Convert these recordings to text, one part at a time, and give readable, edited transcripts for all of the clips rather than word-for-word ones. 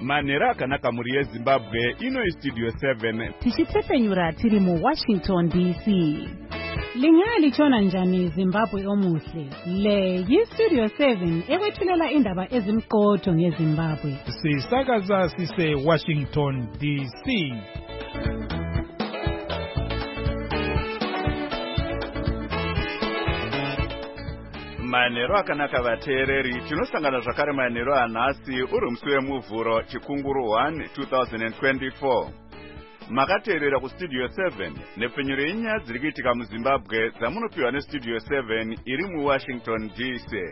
Manera akanaka muri yeZimbabwe ino iStudio 7 tichitefenyura tiri mu Washington DC. Lingalitshona njani Zimbabwe omuhle? Le yiStudio 7 ekwethulela indaba ezimqotho ngeZimbabwe. Sisakaza sise Washington DC. Manero akanaka vateereri, tinosangana zvakare manero anhasi uri musi wemuvhuro chikunguru 1 2024. Makateerera kuStudio 7 nepfenyuro yenyaya dziri kuitika muZimbabwe dzamunopiwa neStudio 7 iri muWashington DC.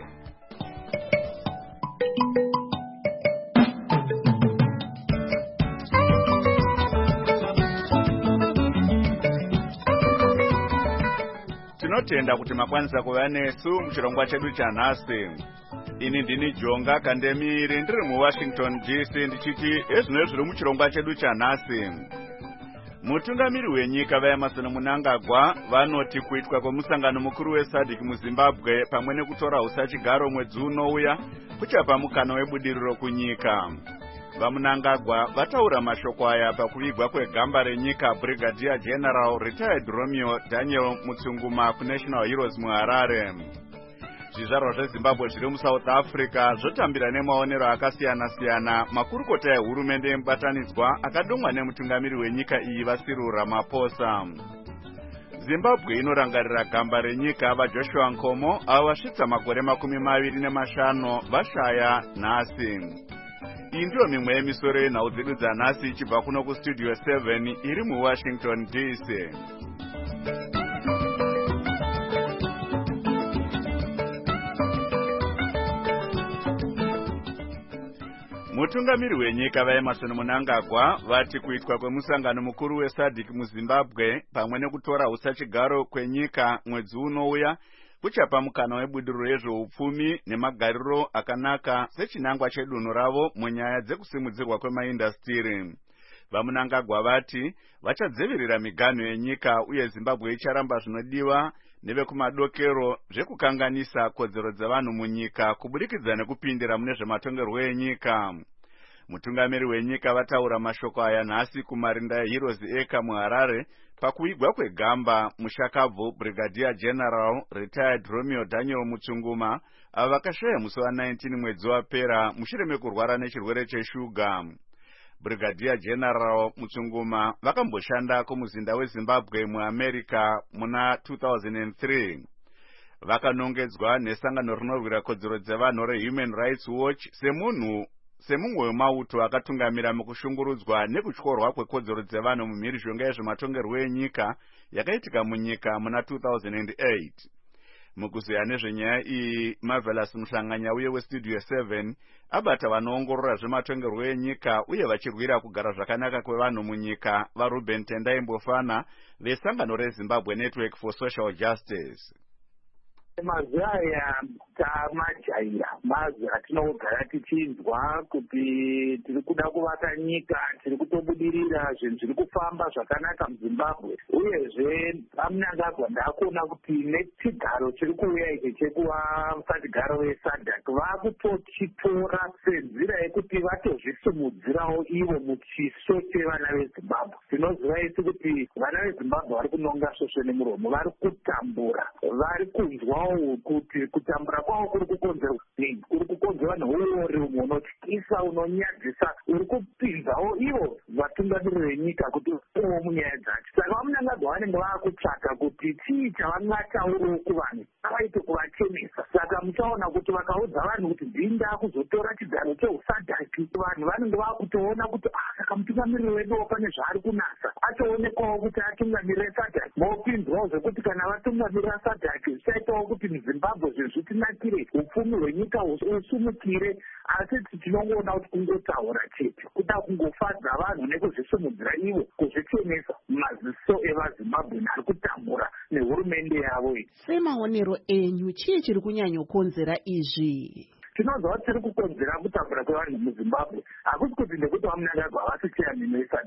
Tinotenda kuti makwanisa kuva nesu muchirongwa chedu chanhasi. Ini ndini Jonga Kandemiri ndiri muWashington DC ndichiti ezvino zviri muchirongwa chedu chanhasi. Mutungamiri wenyika vaEmmerson Mnangagwa vanoti kuitwa kwemusangano mukuru weSADC muZimbabwe pamwe nekutora usachigaro mwedzi unouya kuchapa mukana webudiriro kunyika. VaMnangagwa vataura mashoko aya pakuvigwa kwegamba renyika Brigadier General Retired Romeo Daniel Mutsunguma kuNational Heroes muHarare. Zvizvarwa zveZimbabwe zviri muSouth Africa zvotambira nemaonero akasiyana-siyana makurukota ehurumende yemubatanidzwa akadomwa nemutungamiri wenyika iyi vaCyril Ramaphosa. Zimbabwe inorangarira gamba renyika vaJoshua Nkomo avo vasvitsa makore 25 vashaya nhasi. Iyi ndiyo mimwe yemisoro yenhau dzedu dzanhasi ichibva kuno kuStudio 7 iri muWashington DC. Mutungamiri wenyika vaEmmerson Mnangagwa vati kuitwa kwemusangano mukuru weSADC muZimbabwe pamwe nekutora usachigaro kwenyika mwedzi unouya kuchapa mukana webudiriro yezveupfumi nemagariro akanaka sechinangwa chedunhu ravo munyaya dzekusimudzirwa kwemaindastiri. VaMnangagwa vati vachadzivirira miganho yenyika uye Zimbabwe icharamba zvinodiwa nevekumadokero zvekukanganisa kodzero dzevanhu munyika kuburikidza nekupindira mune zvematongerwo enyika. Mutungamiri wenyika vataura mashoko aya nhasi kumarinda eHeroes Acre muHarare pakuvigwa kwegamba mushakabvu Brigadier General Retired Romeo Daniel Mutsunguma avo vakashaya musi wa19 mwedzi wapera mushure mekurwara nechirwere cheshuga. Brigadier General Mutsunguma vakamboshanda kumuzinda weZimbabwe muAmerica muna 2003. Vakanongedzwa nesangano rinorwira kodzero dzevanhu reHuman Rights Watch semumwe wemauto akatungamira mukushungurudzwa nekutyorwa kwekodzero dzevanhu mumhirizhonga yezvematongerwo enyika yakaitika munyika muna 2008. Mukuzeya nezvenyaya iyi, Marvelous Muhlanganya uye weStudio 7 abata vanoongorora zvematongerwo enyika uye vachirwira kugara zvakanaka kwevanhu munyika vaRuben Tendai Mbofana vesangano reZimbabwe Network for Social Justice. Mazuva aya tamajaira mazuva atinogara tichinzwa kuti tiri kuda kuvaka nyika, tiri kutobudirira, zvinhu zviri kufamba zvakanaka muZimbabwe. Uyezve vaMnangagwa ndakuona kuti nechigaro chiri kuuya ichi chekuva musachigaro weSADC vakutochitora senzira yekuti vatozvisimudzirawo ivo muchiso chevana veZimbabwe. Tinoziva isi kuti vana veZimbabwe vari kunonga svosve nemuromo, vari kutambura, vari kunzwa kuti kutambura kwavo kuri kukonzerwa nei, kuri kukonzerwa neuori umwe unotyisa unonyadzisa uri kupinzawo ivo vatungamiri venyika kuti vaowo munyaya dzacho. Saka vaMnangagwa vanenge vakutsvaka kuti chii chavangataurawo kuvanhu avaite kuvachenesa. Saka muchaona kuti vakaudza vanhu kuti dzinda kuzotora chigaro cheuSADC, vanhu vanenge vakutoona kuti saka mutungamiri wedu pane zvaari kunasa achoonekwawo kuti atungamirire SADC. Mopinzwawo zvekuti kana vatungamirira SADC zvichaitawo kuti muZimbabwe zvinhu zvitinakire, upfumi hwenyika usumukire, asi tinongoona kuti kungotaura chete, kuda kungofadza vanhu nekuzvisimudzira ivo, kuzvichenesa maziso evaZimbabwe ari kutambura nehurumende yavo iyi. Semaonero enyu chii chiri kunyanyokonzera izvi? Tinonzwa kuti tiri kukonzera kutambura kwevanhu muZimbabwe hakusi kuti ndekuti vaMnangagwa havasi chiyamini veSADC.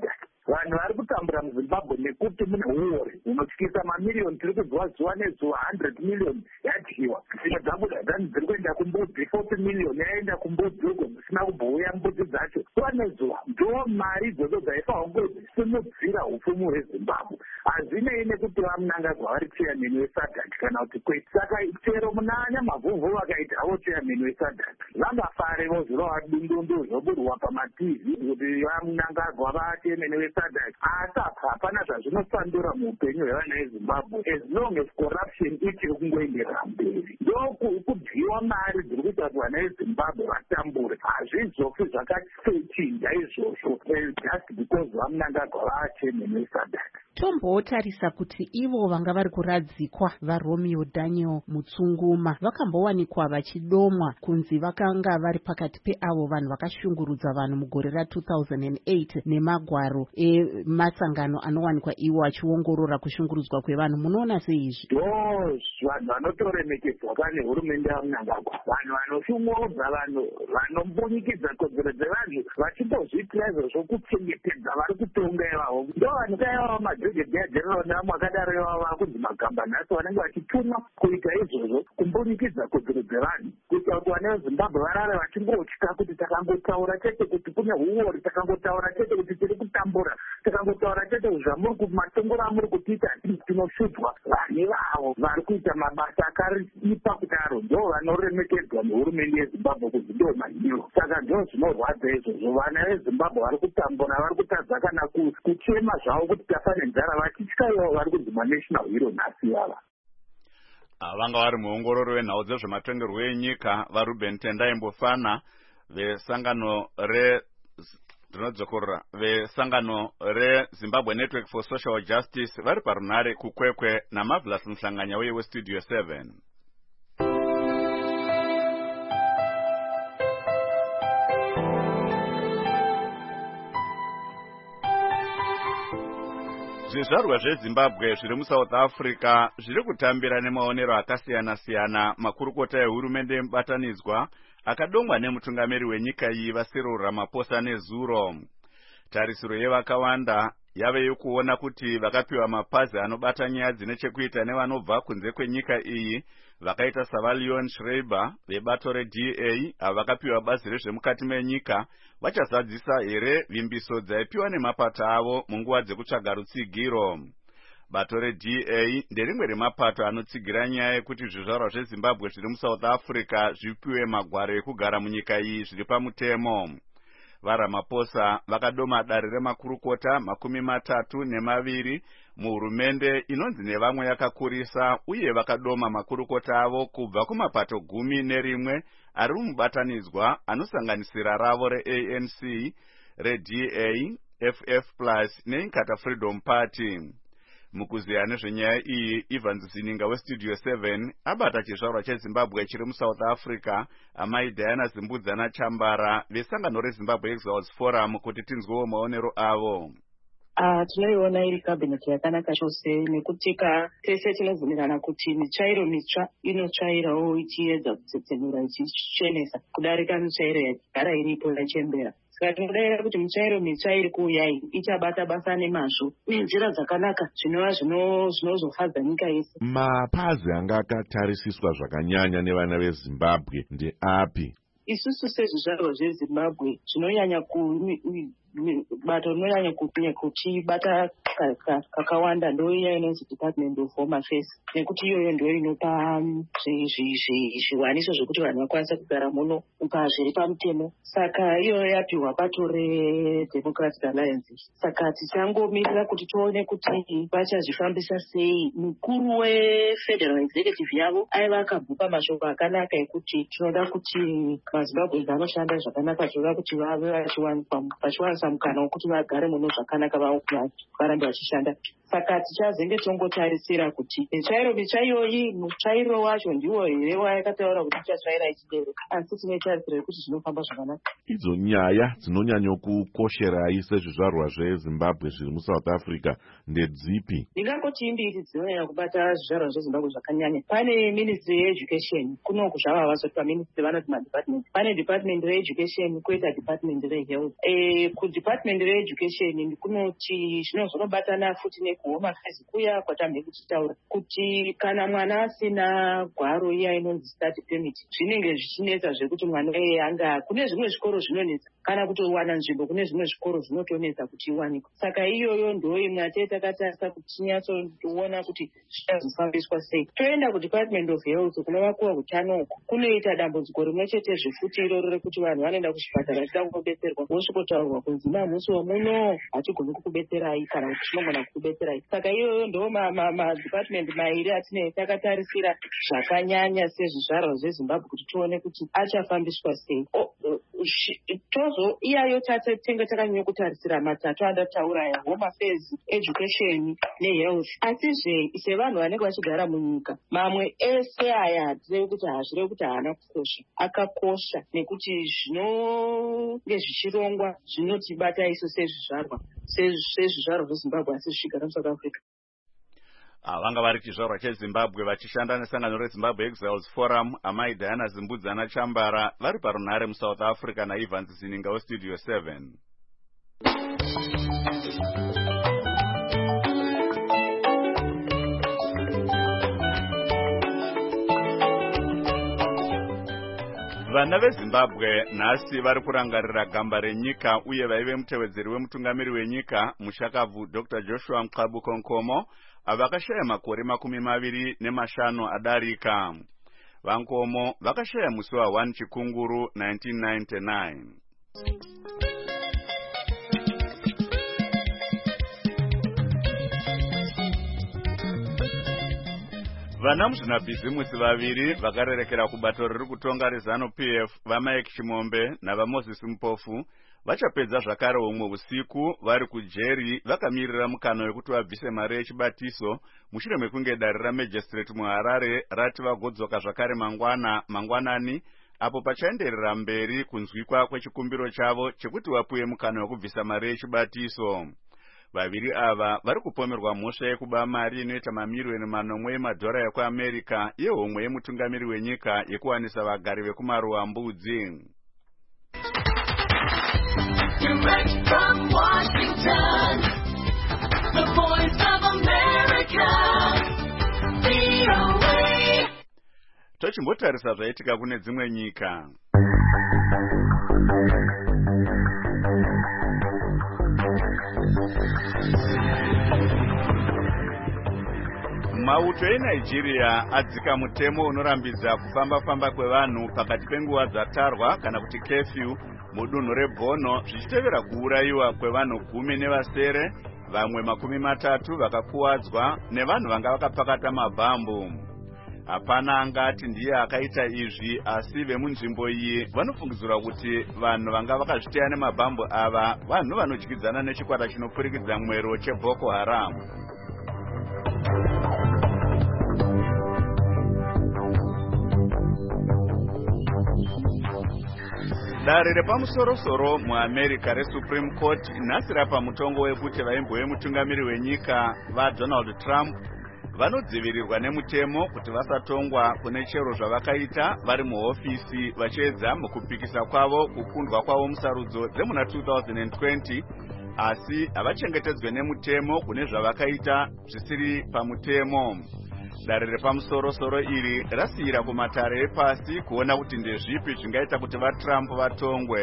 vanhu vari kutambura muzimbabwe nekuti mune uori unotyisa mamiliyoni. Tiri kudziwa zuva nezuva 100 million yadyiwa. Dzimwe dzabuda dzani dziri kuenda kumbudzi 40 million yaenda kumbudzi uko dzisina kubouya mbudzi dzacho. Zuva nezuva ndo mari idzodzo dzaifanwa kunge dzisimudzira upfumi hwezimbabwe. Hazvinei nekuti vaMnangagwa vari chairman weSADC kana kuti kwete. Saka chero munanya mavhuvhu vakaita havo chairman weSADC vangafarevo zvirova dundundu zvoburwa pamativi kuti vaMnangagwa vachairman weSADC. Asi hapana zvazvinosandura muupenyu hwevana veZimbabwe as long as corruption ichiri kungoenderera mberi. Ndokudyiwa mari dziri kuita kuti vana veZimbabwe vatambure. Hazvizofi zvakachinja izvozvo just because vaMnangagwa vachairman weSADC. Tombotarisa kuti ivo vanga vari kuradzikwa vaRomeo Daniel Mutsunguma vakambowanikwa vachidomwa kunzi vakanga vari pakati peavo vanhu vakashungurudza vanhu mugore ra2008 nemagwaro emasangano anowanikwa iwo achiongorora kushungurudzwa kwevanhu. Munoona sei izvi? Vanhu vanotoremekedzwa pane hurumende yaMnangagwa, vanhu vanoshungurudza vanhu, vanombunyikidza kodzero dzevanhu, vachitozviitira izvozvo kuchengetedza vari kutonga ivavo. Ndo vanhu kaivavo madhogodheya general namo akadaro ivavo vakunzi magamba nhasi vanenge vachitumwa kuita izvozvo kumbunyikidza kodzero dzevanhu, kuita kuti vana veZimbabwe varare vachingotya kuti takangotaura chete kuti kune uori, takangotaura chete kuti tiri kutambura, takangotaura chete kuti zvamuri kumatongoro amuri kutiita tinoshudzwa. Vane vavo vari kuita mabasa akaripa kudaro ndo vanoremekedzwa nehurumende yeZimbabwe kuti ndo mahiro. Saka ndo zvinorwadza izvozvo, vana veZimbabwe vari kutambura, vari kutadza kana kuchema zvavo kuti tafa nenzara, vachitya ivo vari kunzi national hero nhasi ava. Vanga vari muongororo wenhau dzezvematongerwo enyika vaRuben Tendai Mbofana vesangano reZimbabwe Network for Social Justice vari parunare kukwekwe naMarvelous Mhlanganya uye weStudio 7. Zvizvarwa zveZimbabwe zviri muSouth Africa zviri kutambira nemaonero akasiyana-siyana makurukota ehurumende yemubatanidzwa akadomwa nemutungamiri wenyika iyi vaCyril Ramaphosa nezuro. Tarisiro yevakawanda yave yokuona kuti vakapiwa mapazi anobata nyaya dzine chekuita nevanobva kunze kwenyika iyi vakaita saValeon Schreiber vebato reDA avo vakapiwa bazi rezvemukati menyika vachazadzisa here vimbiso dzaipiwa nemapato avo munguva dzekutsvaga rutsigiro. Bato reDA nderimwe remapato anotsigira nyaya yekuti zvizvarwa zveZimbabwe zviri muSouth Africa zvipiwe magwaro ekugara munyika iyi zviri pamutemo. VaRamaphosa vakadoma dare remakurukota 32 muhurumende inonzi nevamwe yakakurisa, uye vakadoma makurukota avo kubva kumapato 11 ari mubatanidzwa anosanganisira ravo reANC, reDA, FF+ neInkatha Freedom Party. Mukuziya nezvenyaya iyi, Ivan Zininga weStudio 7 abata chizvarwa cheZimbabwe chiri muSouth Africa, amai Diana Zimbudzana Chambara vesangano reZimbabwe Exiles Forum kuti tinzwewo maonero avo. Tinoiona iri kabineti yakanaka chose nekuti tese tinobvumirana kuti mitsvairo mitsva inotsvairawo ichiedza kutsetsenura ichichenesa kudarika mitsvairo yagara iripo yachembera. Saka tinodavira kuti mitsvairo mitsva iri kuuya iyi ichabata basa nemazvo nenzira dzakanaka zvinova zvinozofadza nyika yese. Mapazi anga akatarisiswa zvakanyanya nevana veZimbabwe ndeapi? Isusu sezvizvarwa zveZimbabwe zvinonyanya bato rinonyanya kuchibata kakawanda ndoiya inonzi Department of Home Affairs, nekuti iyoyo ndio inopa zviwaniso zvekuti vanhu vakwanisa kugara muno zviri pamutemo. Saka iyoyo yapiwa bato reDemocratic Alliance. Saka tichangomirira kuti tione kuti vachazvifambisa sei. Mukuru weFederal Executive yavo aiva akabvupa mashoko akanaka ekuti tinoda kuti maZimbabwe vanoshanda zvakanaka, tinoda kuti vave vachiwanisa mukana wekuti vagare muno zvakanaka varambe vachishanda. saka tichazenge tongotarisira kuti michaiyoyi mutsvairo wacho ndiwo here wayakataura kuti tichatsvaira ichibereka, asi tinotarisira kuti zvinofamba zvakanaka. Idzo nyaya dzinonyanyokukosherai sezvizvarwa zveZimbabwe zviri muSouth Africa ndedzipi? Ndingangoti imbiri dzinonyanya kubata zvizvarwa zveZimbabwe zvakanyanya. Pane Ministry yeEducation, kuno kuzvava vasoti paministry vanoti madepartment. Pane Department reEducation, koita Department reHealth. KuDepartment reEducation kunoti zvinozonobatana futi nekuHome Affairs kuya kwatambe kuchitaura kuti kana mwana asina gwaro iya inonzi study permit zvinenge zvichinetsa zvekuti mwana anga kune zvimwe zvikoro zvinonetsa kana kutowana nzvimbo kune zvimwe zvikoro zvinotonetsa kuti iwanikwe. Saka iyoyo ndo imwe atei takatarisa kuti tinyatsoona kuti zvichazofambiswa sei. Toenda kuDepartment of Health kunova kuwa hutano uko kunoita dambudziko rimwe chete zvefuti iroro rekuti vanhu vanoenda kuchipatara vachida kundobetserwa vosvikotaurwa kunzi musi wamuno hatigoni kukubetserai kana kuti tinogona kukubetserai. Saka iyoyo ndo madepartment mairi atinei takatarisira zvakanyanya sezvizvarwa zveZimbabwe kuti tione kuti achafambiswa sei. Iyayo tatenge takanyanya kutarisira matatu andataura ya Home Affairs, Education neHealth. Asizve sevanhu vanenge vachigara munyika mamwe ese aya hatirevi kuti hazvirevi kuti haana kukosha, akakosha nekuti zvinonge zvichirongwa zvinotibata isu sezvizvarwa zveZimbabwe asi zvichigara muSouth Africa. Vanga vari chizvarwa cheZimbabwe vachishanda nesangano reZimbabwe Exiles Forum, amai Diana Zimbudzi Chambara vari parunhare muSouth Africa naIvans Zininga weStudio 7. Vana veZimbabwe nhasi vari kurangarira gamba renyika uye vaive mutevedzeri wemutungamiri wenyika mushakabvu Dr. Joshua Mqabuko Nkomo vakashaya makore 25 adarika. Vankomo vakashaya musi wa1 Chikunguru 1999. Vana muzvinabhizimusi vaviri vakarerekera kubato riri kutonga reZANU-PF vaMike Chimombe navaMoses Mpofu vachapedza zvakare umwe usiku vari kujeri vakamirira mukana wekuti vabvise mari yechibatiso mushure mekunge dare raMagistrate muHarare rati vagodzoka zvakare mangwanani apo pachaenderera mberi kunzwikwa kwechikumbiro chavo chekuti vapuwe mukana wekubvisa mari yechibatiso. Vaviri ava vari kupomerwa mhosva yekuba mari inoita mamirioni 9 emadhora ekuAmerica yehomwe yemutungamiri wenyika yekuwanisa vagari vekumaruwa mbudzi. Tochimbotarisa zvaitika kune dzimwe nyika. Mauto eNigeria adzika mutemo unorambidza kufamba kwevanhu pakati penguva dzatarwa kana kuti curfew mudunhu reBorno zvichitevera kuurayiwa kwevanhu 10 nevasere, vamwe 30 vakakuwadzwa nevanhu vanga vakapakata mabhambu. Hapana angati ndiye akaita izvi, asi vemunzvimbo iyi vanofungidzirwa kuti vanhu vanga vakazviteya nemabhambu ava vanhu vanodyidzana nechikwata chinopfurikidza mwero cheBoko Haram. Dare repamusoro muAmerica reSupreme Court nhasi rapa mutongo wekuti vaimbo vemutungamiri wenyika vaDonald Trump vanodzivirirwa nemutemo kuti vasatongwa kune chero zvavakaita vari muhofisi vachiedza mukupikisa kwavo kukundwa kwavo musarudzo dzemuna 2020, asi havachengetedzwe nemutemo kune zvavakaita zvisiri pamutemo. Dare repamusoro iri rasiyira kumatare epasi kuona kuti ndezvipi zvingaita kuti vaTrump vatongwe.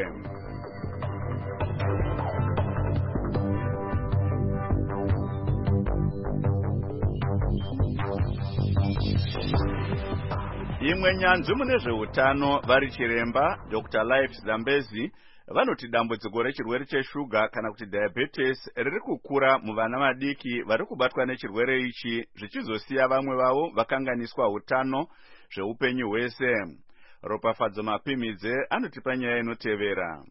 Imwe nyanzvi mune zveutano vari chiremba Dr. Life Zambezi vanoti dambudziko rechirwere cheshuga kana kuti diabetes riri kukura muvana vadiki vari kubatwa nechirwere ichi, zvichizosiya vamwe vavo vakanganiswa utano zveupenyu hwese. Ropafadzo Mapimidze anotipa nyaya inotevera.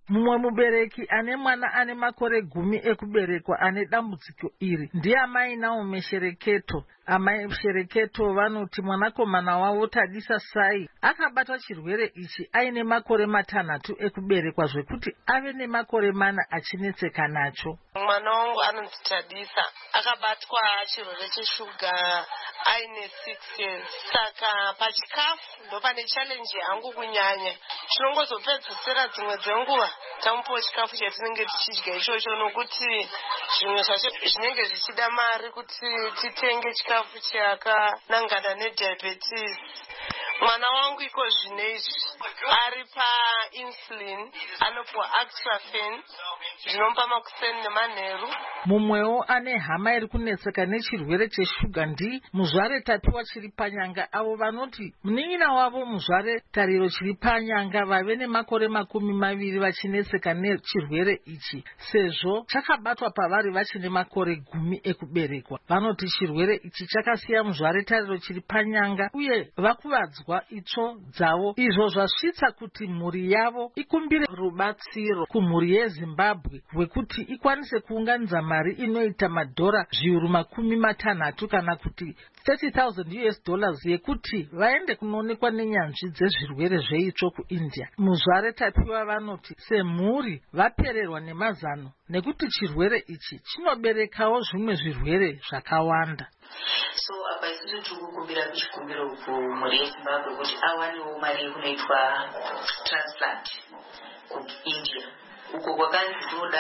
Mumwe mubereki ane mwana ane makore 10 ekuberekwa ane dambudziko iri ndiamai Naomi Shereketo. Amai Shereketo vanoti mwanakomana wavo Tadisa Sai akabatwa chirwere ichi aine makore 6 ekuberekwa zvekuti ave nemakore 4 achinetseka nacho. Mwana wangu anonzi Tadisa akabatwa chirwere cheshuga aine 6 years. Saka pachikafu ndo pane challenge yangu kunyanya. Tinongozopedzisira dzimwe dzenguva tamupawo chikafu chatinenge tichidya ichocho nokuti zvimwe zvacho zvinenge zvichida mari kuti titenge chikafu chakanangana nediabetes. Mwana wangu iko zvinezvi ari painsulin, anopuwa Actrafen zvinomupa makuseni nemanheru. Mumwewo ane hama iri kunetseka nechirwere cheshuga muzvare Tapiwa chiri panyanga, avo vanoti munin'ina wavo muzvare Tariro chiri panyanga vave nemakore 20 vachinetseka nechirwere ichi sezvo chakabatwa pavari vachine makore 10 ekuberekwa. Vanoti chirwere ichi chakasiya muzvare Tariro chiri panyanga uye vakuvadzwa itsvo dzavo, izvo zvasvitsa kuti mhuri yavo ikumbire rubatsiro kumhuri yeZimbabwe wekuti ikwanise kuunganidza mari inoita madhora zviuru 60 kana kuti $30,000 yekuti vaende kunoonekwa nenyanzvi dzezvirwere zveitsvo kuIndia. Muzvare Tapiwa vanoti semhuri vapererwa nemazano nekuti chirwere ichi chinoberekawo zvimwe zvirwere zvakawanda. So apa isusu tikukumbira kuchikumbiro kumhuri yeZimbabwe kuti awanewo mari kunoitwa transplant kuIndia. Uko kwakanzi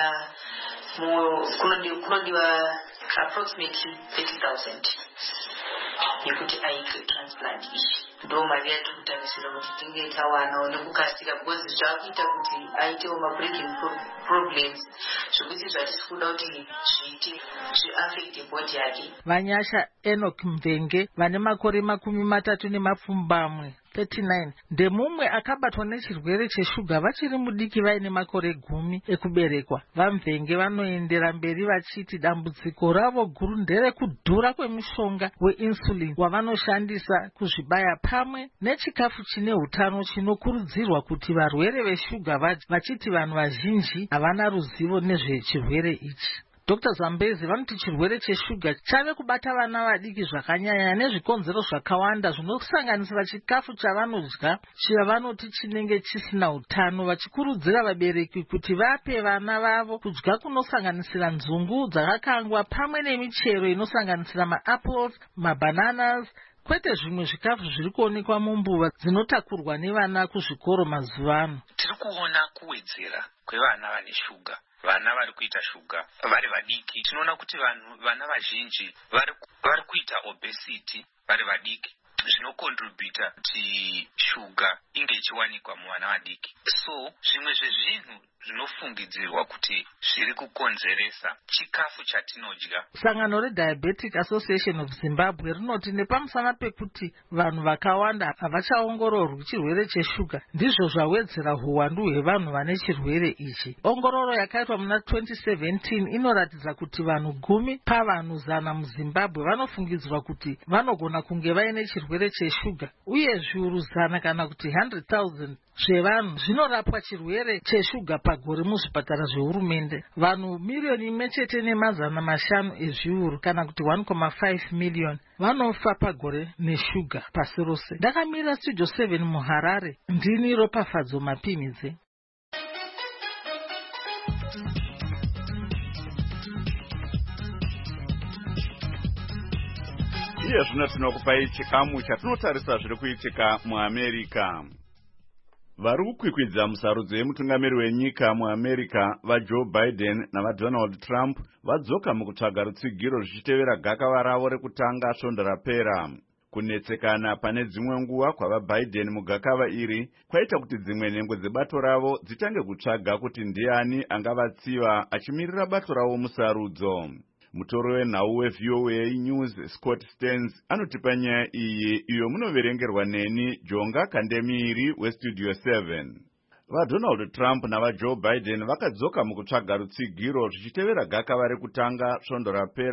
kunodiwa approximately 30,000 yekuti aitwe transplant ichi. Ndo mari yatiri kutarisira kuti tinge tawanawo nekukasira because zvakuita kuti aitewo ma-breathing problems zvokuti zvatisi kuda kuti zviite zviaffecte body yake. Vanyasha Enoch Mvenge vane makore 39 ndemumwe akabatwa nechirwere cheshuga vachiri mudiki vaine makore 10 ekuberekwa. VaMvenge vanoendera mberi vachiti dambudziko ravo guru nderekudhura kwemishonga weinsulin wavanoshandisa kuzvibaya pamwe nechikafu chine hutano chinokurudzirwa kuti varwere veshuga vadye, vachiti vanhu vazhinji havana ruzivo nezvechirwere ichi. Dr. Zambezi vanoti chirwere cheshuga chave kubata vana vadiki zvakanyanya nezvikonzero zvakawanda zvinosanganisira chikafu chavanodya chavanoti chinenge chisina hutano, vachikurudzira vabereki kuti vape vana vavo kudya kunosanganisira nzungu dzakakangwa pamwe nemichero inosanganisira maapples, mabananas, kwete zvimwe zvikafu zviri kuonekwa mumbuva dzinotakurwa nevana kuzvikoro mazuva ano. Tiri kuona kuwedzera kwevana vane shuga, vana vari kuita shuga vari vadiki. Tinoona kuti vana vazhinji vari kuita obesity vari vadiki, zvinokontributa kuti shuga inge ichiwanikwa muvana vadiki. So zvimwe zvezvinhu zvinofungidzirwa kuti zviri kukonzeresa chikafu chatinodya. Sangano reDiabetic Association of Zimbabwe rinoti nepamusana pekuti vanhu vakawanda havachaongororwi chirwere cheshuga ndizvo zvawedzera huwandu hwevanhu vane chirwere ichi. Ongororo yakaitwa muna 2017 inoratidza kuti vanhu 10 pavanhu 100 muZimbabwe vanofungidzirwa kuti vanogona kunge vaine chirwere cheshuga uye zviuru 100 kana kuti 100,000 zvevanhu zvinorapwa chirwere cheshuga pagore muzvipatara zvehurumende. Vanhu 1,500,000 ezviuru kana kuti 1.5 million vanofa pagore neshuga pasi rose. Ndakamira Studio 7 muHarare, ndini Ropafadzo Mapimidze. Iye zvino tinokupai chikamu chatinotarisa zviri kuitika muAmerica. Vari kukwikwidza musarudzo yemutungamiri wenyika muAmerica vaJoe Biden navaDonald Trump vadzoka mukutsvaga rutsigiro zvichitevera gakava ravo rekutanga svondo rapera. Kunetsekana pane dzimwe nguva kwavaBiden mugakava iri kwaita kuti dzimwe nhengo dzebato ravo dzitange kutsvaga kuti ndiani angavatsiva achimirira bato ravo musarudzo. Mutoro wenhau weVOA News Scott Stearns anotipa nyaya iyi iyo munoverengerwa neni Jonga Kandemiri weStudio 7. VaDonald Trump navaJoe Biden vakadzoka mukutsvaga rutsigiro zvichitevera gakava rekutanga svondo rapera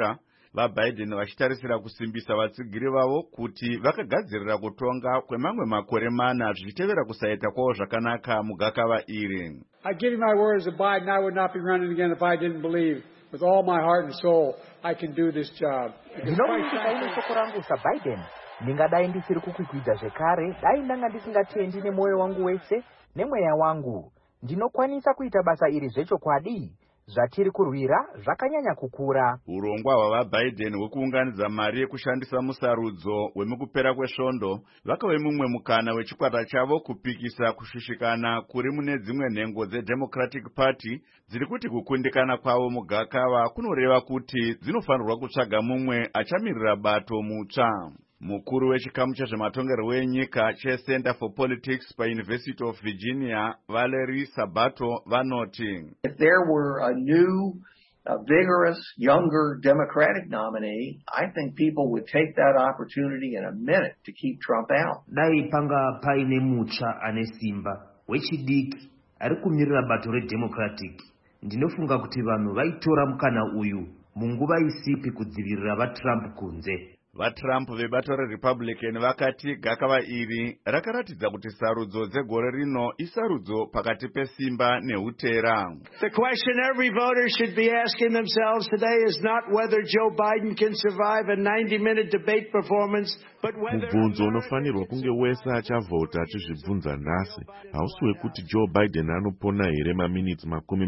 vaBiden vachitarisira kusimbisa vatsigiri vavo kuti vakagadzirira kutonga kwemamwe makore 4 zvichitevera kusaita kwavo zvakanaka mugakava iri. I give you my word as a Biden, I would not be running again if I didn't believe with all my heart and soul I can do this job. Ndinomuita ini shoko rangu saBiden, ndingadai ndisiri kukwikwidza zvekare, dai ndanga ndisingatendi nemwoyo wangu wese nemweya wangu. Ndinokwanisa kuita basa iri zvechokwadi. Zvatiri kurwira zvakanyanya kukura. Urongwa hwavaBiden hwekuunganidza mari yekushandisa musarudzo wemukupera kwesvondo vakave mumwe mukana wechikwata chavo kupikisa kushushikana kuri mune dzimwe nhengo dzeDemocratic Party dziri kuti kukundikana kwavo mugakava kunoreva kuti dzinofanirwa kutsvaga mumwe achamirira bato mutsva. Mukuru wechikamu chezvematongerwo enyika cheCenter for Politics paUniversity of Virginia, Valerie Sabato, vanoti, if there were a new, vigorous, younger Democratic nominee, I think people would take that opportunity in a minute to keep Trump out. Dai panga paine mutsva ane simba wechidiki ari kumirira bato reDemocratic, ndinofunga kuti vanhu vaitora mukana uyu munguva isipi kudzivirira vaTrump kunze. VaTrump vebato reRepublican vakati gakava iri rakaratidza kuti sarudzo dzegore rino isarudzo pakati pesimba neutera. The question every voter should be asking themselves today is not whether Joe Biden can survive a 90-minute debate performance, but whether... Mubvunzo unofanirwa kunge wese achavhota achizvibvunza nhasi hausi wekuti Joe Biden anopona here maminitsi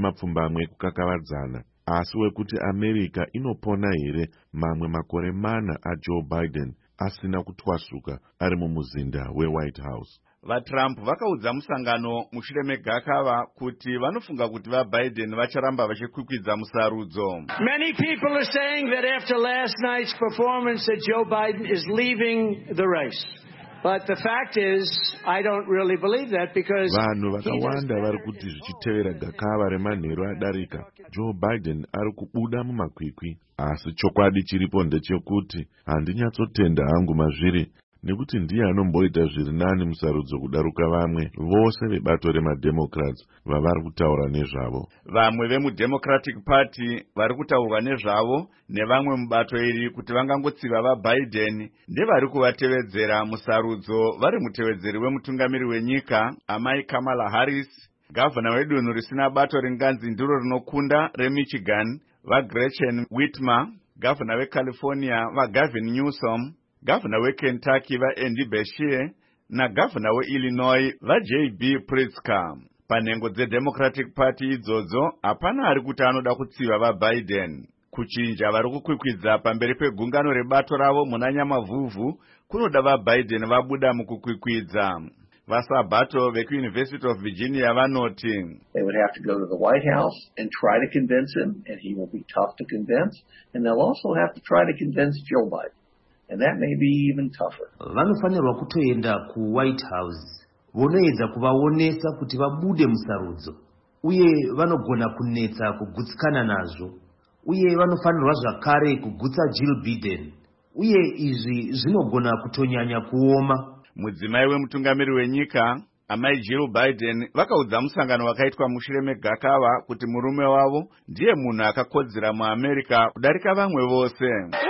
20 kukakavadzana, asi wekuti America inopona here mamwe makore 4 aJoe Biden asina kutwasuka ari mumuzinda weWhite House. VaTrump vakaudza musangano mushure megakava kuti vanofunga kuti vaBiden vacharamba vachikwikwidza musarudzo. Many people are saying that after last night's performance that Joe Biden is leaving the race. But the fact is, I don't really believe that because... Vanhu vakawanda vari kuti zvichitevera gakava remanheru adarika, Joe Biden ari kubuda mumakwikwi. Asi chokwadi chiripo ndechekuti handinyatsotenda hangu mazviri, nekuti ndiye anomboita zviri nani musarudzo kudaruka vamwe vose vebato remademocrats vavari kutaura nezvavo. Vamwe vemuDemocratic Party vari kutaurwa nezvavo nevamwe mubato iri kuti vangangotsiva vaBiden ndevari kuvatevedzera musarudzo vari mutevedzeri wemutungamiri wenyika amai Kamala Harris, gavhana wedunhu risina bato ringanzi ndiro rinokunda reMichigan vaGretchen Whitmer, gavhana weCalifornia vaGavin Newsom, gavhana weKentucky vaAndy Beshear nagavhana weIllinois vaJ.B. Pritzker. Panhengo dzeDemocratic Party idzodzo hapana ari kuti anoda kutsiva vaBiden. Kuchinja vari kukwikwidza pamberi pegungano rebato ravo muna Nyamavhuvhu kunoda vaBiden vabuda mukukwikwidza. VaSabato vekuUniversity of Virginia vanoti, they would have to go to the White House and try to convince him, and he will be tough to convince, and they'll also have to try to convince Joe Biden. And that may be even tougher. Vanofanirwa kutoenda kuWhite House vonoedza kuvaonesa kuti vabude musarudzo, uye vanogona kunetsa kugutsikana nazvo, uye vanofanirwa zvakare kugutsa Jill Biden, uye izvi zvinogona kutonyanya kuoma. Mudzimai wemutungamiri wenyika amai Jill Biden vakaudza musangano wakaitwa mushure megakava kuti murume wavo ndiye munhu akakodzera muAmerica kudarika vamwe vose.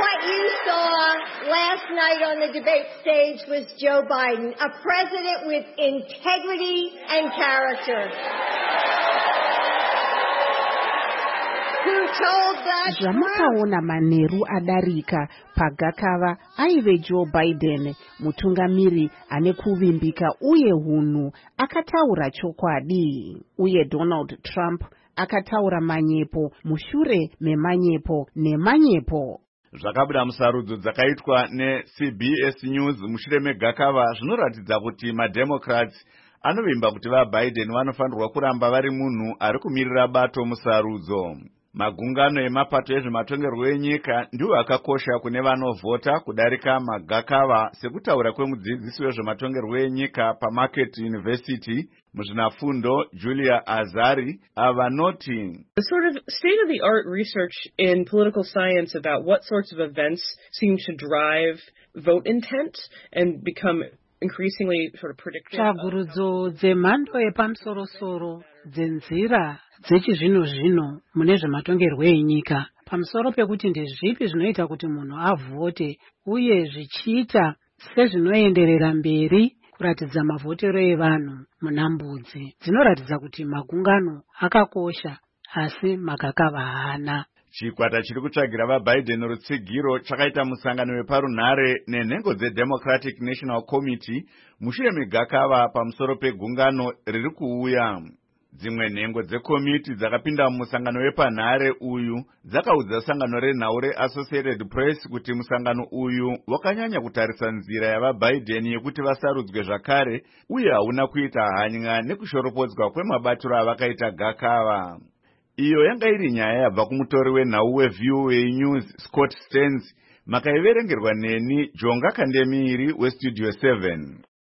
Last night on the debate stage was Joe Biden, a president with integrity and character. Zvamukaona manheru adarika pagakava aive Joe Biden, mutungamiri ane kuvimbika uye hunhu, akataura chokwadi. Uye Donald Trump akataura manyepo mushure memanyepo nemanyepo. Zvakabuda musarudzo dzakaitwa neCBS News mushure megakava zvinoratidza kuti maDemocrats anovimba kuti vaBiden vanofanirwa kuramba vari munhu ari kumirira bato musarudzo. Magungano emapato ezvematongerwo enyika ndiwo akakosha kune vanovhota kudarika magakava, sekutaura kwemudzidzisi wezvematongerwo enyika paMarquette University muzvinafundo Julia Azari avanoti, the sort of state-of-the-art research in political science about what sorts of events seem to drive vote intent and become increasingly sort of predictive. Tsvagurudzo dzemhando yepamusoro-soro dzenzira dzechizvino-zvino mune zvematongerwo enyika pamusoro pekuti ndezvipi zvinoita kuti munhu avhote uye zvichiita sezvinoenderera mberi kuratidza mavhotero evanhu muna Mbudzi. Dzinoratidza kuti magungano akakosha asi magakava haana. Chikwata chiri kutsvagira vaBiden rutsigiro chakaita musangano weparunhare nenhengo dzeDemocratic National Committee mushure megakava pamusoro pegungano riri kuuya. Dzimwe nhengo dzekomiti dzakapinda mumusangano wepanhare uyu dzakaudza sangano renhau reAssociated Press kuti musangano uyu wakanyanya kutarisa nzira yavaBiden yekuti vasarudzwe zvakare uye hauna kuita hanya nekushoropodzwa kwemabatiro avakaita gakava. Iyo yanga iri nyaya yabva kumutori wenhau weVOA News Scott Stearns. Makaiverengerwa neni Jonga Kandemiri weStudio 7.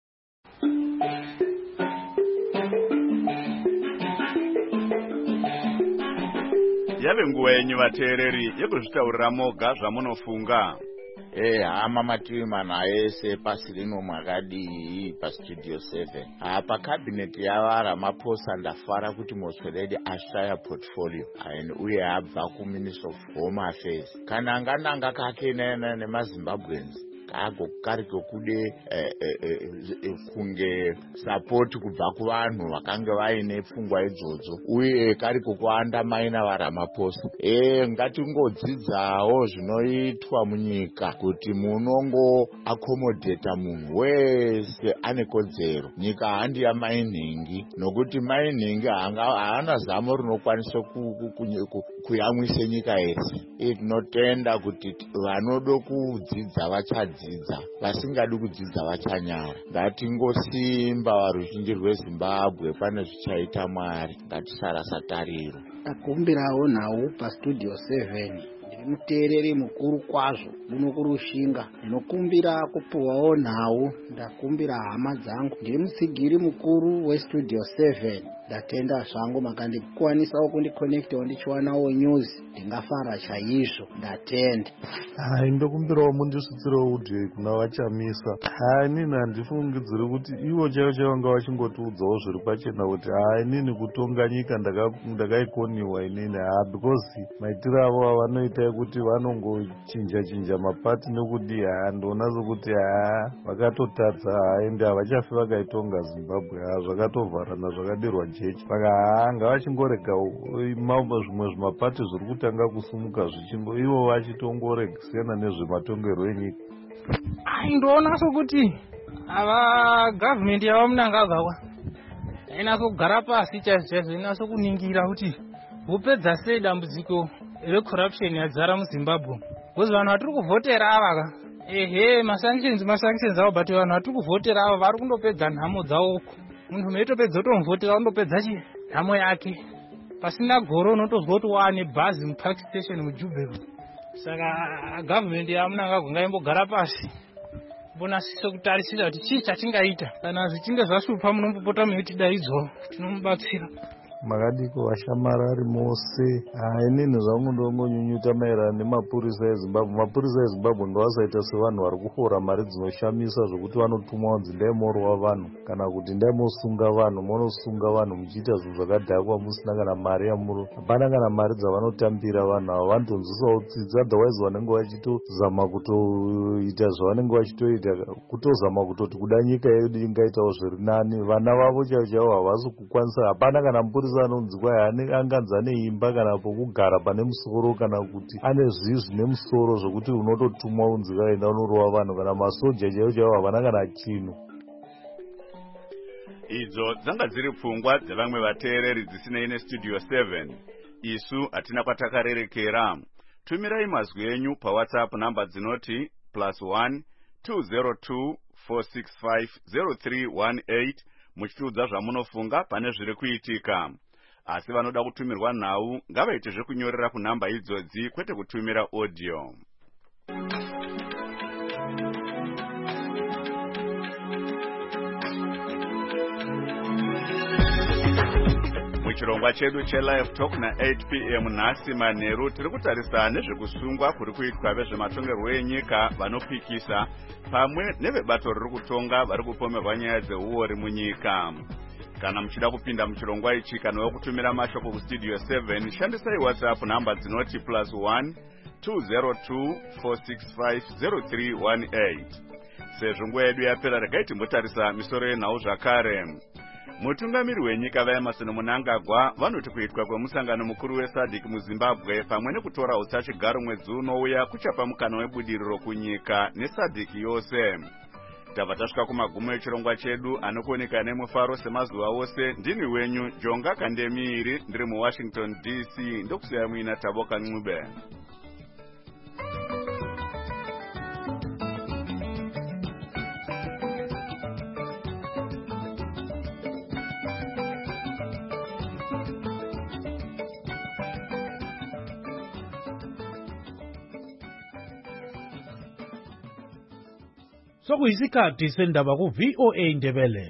Yave nguva yenyu vateereri yekuzvitaurira moga zvamunofunga. Hama mativi mana ese pasi rino mwakadii paStudio 7. Pakabineti yavaRamaphosa ndafara kuti Motsoaledi ashaya portfolio uye abva kuMinister of Home Affairs. Kana angananga kake nemaZimbabweans kari kokude kunge support kubva kuvanhu vakanga vaine pfungwa idzodzo uye kari kokuandamaina vaRamaphosa. Ngatingodzidzawo zvinoitwa munyika kuti munongo accommodate munhu wese ane kodzero. Nyika handi yamainhingi nokuti mainhingi haana zamo rinokwanisa kuyamwisa nyika yese. Tinotenda kuti vanodo kudzidza vachadzidza, vasingadi kudzidza vachanyara. Ngatingosimba varuzhinji rweZimbabwe, pane zvichaita Mwari. Ngatisarasa tariro. Ndakumbirawo nhau paStudio 7. Ndiri muteereri mukuru kwazvo muno kurushinga. Ndinokumbira kupuwawo nhau. Ndakumbira hama dzangu. Ndiri mutsigiri mukuru weStudio 7. Ndatenda zvangu makandikwanisawo kundikonektawo ndichiwanawo news. Ndingafara chaizvo. Ndatenda. Ndokumbirawo mundisvitsirawo udhe kuna vachamisa. Inini handifungidziri kuti ivo chaivo vanga vachingotiudzawo zviri pachena kuti inini kutonga nyika ndakaikoniwa inini. Because maitiro avo avanoita kuti vanongochinja mapati nekudi ndoona sokuti vakatotadza ende havachafi vakaitonga Zimbabwe. Zvakatovharana zvakadirwa jechi. Saka ngavachingorega zvimwe zvimapati zviri kutanga kusumuka ivo vachitongoregesena nezvematongerwo enyika. Ndoona sokuti ava government yava Mnangagwa inatso kugara pasi chaizvo inatso kuningira kuti vopedza sei dambudziko recorruption yadzara muZimbabwe. Because vanhu vatiri kuvhotera ava masanctions avo, but vanhu vatiri kuvhotera ava vari kundopedza nhamo dzavo. Munhu meitopedza utomuvhotera undopedza nhamo yake. Pasina goro unotozwa kuti waane bhazi mupark station muJubek. Saka government yaMnangagwa ngaimbogara pasi mbonasisa kutarisira kuti chii chatingaita. Kana zvichinge zvashupa munombopota meitidaidzwa tinomubatsira. Makadiko vashamarari mose. Inini zvangu ndongonyunyuta maererano nemapurisa eZimbabwe. Mapurisa eZimbabwe ngavasaita sevanhu vari kufora mari dzinoshamisa zvokuti vanotumwa kunzi ndaimorwa vanhu kana kuti ndaimosunga vanhu. Munosunga vanhu muchiita zvinhu zvakadhakwa musina kana mari yamuro. Hapana kana mari dzavanotambira vanhu ava. Vanonzwisawo tsitsi, otherwise vanenge vachitozama kutoita zvavanenge vachitoita, kutozama kutoti kuda nyika yedu ingaitawo zviri nani. Vana vavo chaivo havasi kukwanisa. Hapana kana mapurisa anonzi kwai anganzi ane imba kana pokugara pane musoro kana kuti ane zvivi zvine musoro zvokuti unototumwa unzi kaenda unorova vanhu. Kana masoja chaivo havana kana chinhu. Idzo dzanga dziri pfungwa dzevamwe vateereri dzisinei neStudio 7. Isu hatina kwatakarerekera. Tumirai mazwi enyu paWhatsApp namba dzinoti +1 202 465 0318 muchitiudza zvamunofunga pane zviri kuitika. Asi vanoda kutumirwa nhau ngavaite zvekunyorera kunhamba idzodzi kwete kutumira audio. Muchirongwa chedu cheLive Talk na8 PM nhasi manheru tiri kutarisa nezvekusungwa kuri kuitwa vezvematongerwo enyika vanopikisa pamwe nevebato riri kutonga vari kupomerwa nyaya dzeuori munyika. kana muchida kupinda muchirongwa ichi kana wekutumira mashoko kustudio 7 shandisai WhatsApp namba dzinoti +1 202 465 0318. Sezvo nguva yedu yapera regai timbotarisa misoro yenhau zvakare. Mutungamiri wenyika vaEmerson Mnangagwa vanoti kuitwa kwemusangano mukuru weSADC muZimbabwe pamwe nekutora usachigaro mwedzi unouya kuchapa mukana webudiriro kunyika neSADC yose. Tabva tasvika kumagumo echirongwa chedu anokuoneka nemufaro semazuva ose. Ndini wenyu Jonga Kandemiri ndiri muWashington DC ndokusiya muina Taboka Ncube. Sokuyisikhathi sendaba ku VOA Ndebele.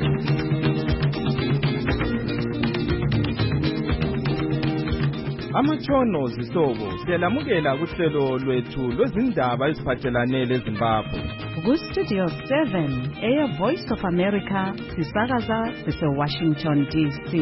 Amatshono zihlobo siyalamukela kuhlelo lwethu lwezindaba eziphathelane leZimbabwe. Ku-Studio 7 Air Voice of America sisakaza sise-Washington DC.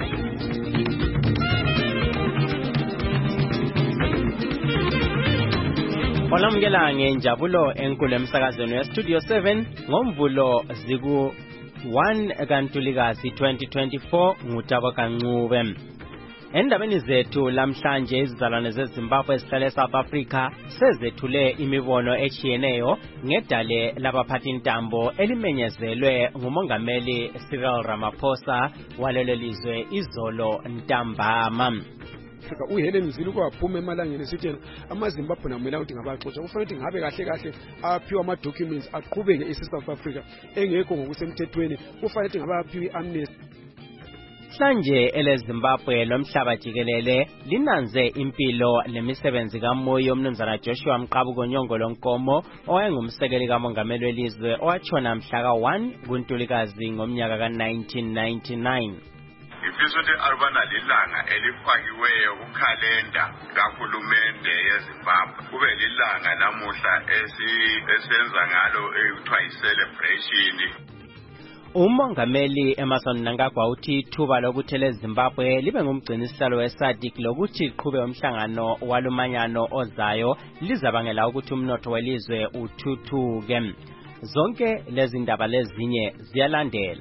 Olamukela ngenjabulo enkulu emsakazweni weStudio 7 ngomvulo ziku 1 kaNtulikazi 2024 nguTaboka Ncube. Endabeni zethu lamhlanje izizalwane zeZimbabwe ezihlala eSouth Africa sezethule imibono echiyeneyo ngedale labaphathintambo elimenyezelwe ngumongameli Cyril Ramaphosa walelo lizwe izolo ntambama. Uhelen Mzili kwaphuma emalangeni esithi amaZimbabwe namela ukuthi ngabaxoxa kufanele ukuthi ngabe kahle kahle aphiwa ama documents aqhubeke eSouth Africa engekho ngokusemthethweni kufanele ukuthi ngabe aphiwe iamnesty. Mhlanje eleZimbabwe lomhlaba jikelele linanze impilo lemisebenzi kaMoyo umnumzana Joshua Mqabuko Nyongolo Nkomo owayengumsekeli kamongameli welizwe owatshona mhla ka-1 kuNtulikazi ngomnyaka ka-1999. Ifiso ukuthi alubana lilanga elifakiweyo kukhalenda kahulumende yeZimbabwe kube lilanga namuhla esenza ngalo ekuthiwa yi-celebration. Umongameli Emmerson Mnangagwa uthi ithuba lokuthi eleZimbabwe libe ngumgcinisihlalo weSADC lokuthi iqhube umhlangano walumanyano ozayo lizabangela ukuthi umnotho welizwe uthuthuke. Zonke lezi ndaba lezinye ziyalandela.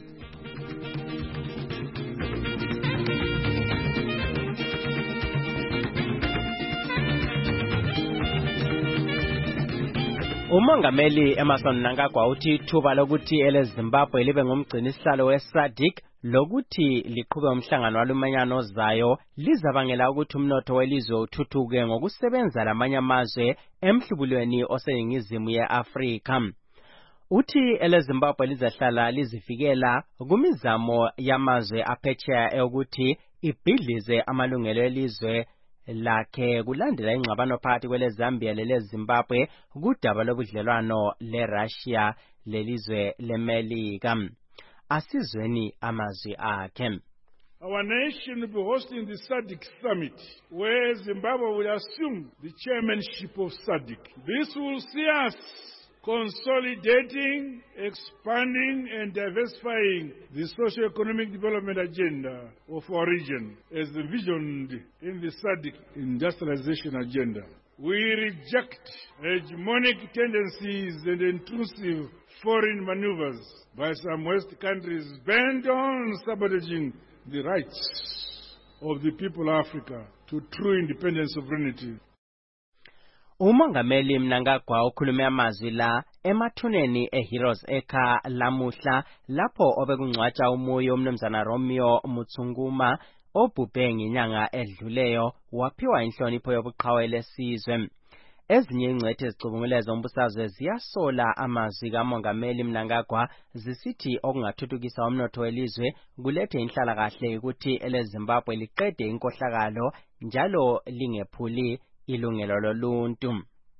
Umongameli Emmerson Mnangagwa uthi ithuba lokuthi eleZimbabwe libe ngumgcinisihlalo weSADC lokuthi liqhube umhlangano walumanyano ozayo lizabangela ukuthi umnotho welizwe uthuthuke ngokusebenza lamanye amazwe emhlubulweni oseningizimu yeAfrika. Uthi eleZimbabwe lizahlala lizifikela kumizamo yamazwe aphetsheya ukuthi ibhidlize amalungelo elizwe lakhe kulandela ingxabano phakathi kweleZambia leleZimbabwe kudaba lobudlelwano leRussia lelizwe leMelika. Asizweni amazwi akhe. Our nation will be hosting the SADC summit, where Zimbabwe will assume the chairmanship of SADC. This will see us consolidating, expanding and diversifying the socio-economic development agenda of our region as envisioned in the SADC industrialization agenda. We reject hegemonic tendencies and intrusive foreign maneuvers by some West countries bent on sabotaging the rights of the people of Africa to true independent sovereignty. Umongameli Mnangagwa ukhulume amazwi la emathuneni eHeroes Acre lamuhla lapho obekungcwatsha umoyo umnumzana Romeo Mutsunguma obhubhe ngenyanga edluleyo waphiwa inhlonipho yobuqhawe lesizwe. Ezinye ingcwethi ezicubungule zombusazwe ziyasola amazwi kamongameli Mnangagwa zisithi okungathuthukisa umnotho welizwe kulethe inhlalakahle ukuthi eleZimbabwe liqede inkohlakalo njalo lingephuli ilungelo loluntu.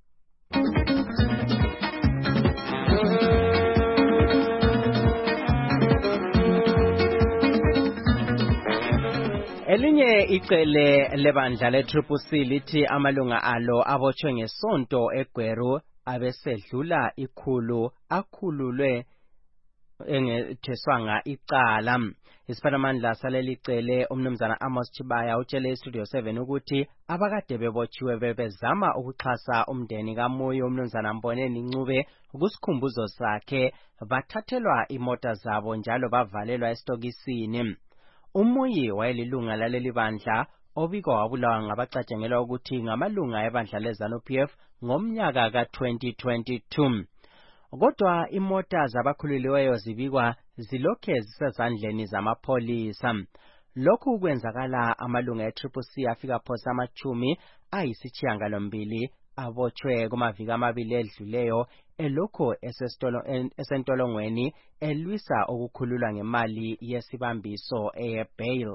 Elinye icele lebandla leTCCC lithi amalunga alo abotshwe ngesonto eGweru abesedlula ikhulu akhululwe engetheswanga icala. Isiphathimandla saleli cele umnumzana Amos Chibaya utshele iStudio 7 ukuthi abakade bebotshiwe bebezama ukuxhasa umndeni kaMuyi umnumzana Mboneni Ncube kusikhumbuzo sakhe bathathelwa imota zabo njalo bavalelwa estokisini. uMuyi wayelilunga laleli bandla obikwa wabulawa ngabacatshangelwa ukuthi ngamalunga ebandla leZANU-PF ngomnyaka ka-2022. Kodwa imota zabakhululiweyo zibikwa zilokhe zisezandleni zamapholisa. Lokhu kwenzakala amalunga e-CCC afika phosa amachumi ayisishiyagalombili abotshwe kumaviki amabili edluleyo elokho esentolongweni elwisa ukukhululwa ngemali yesibambiso eye-bail.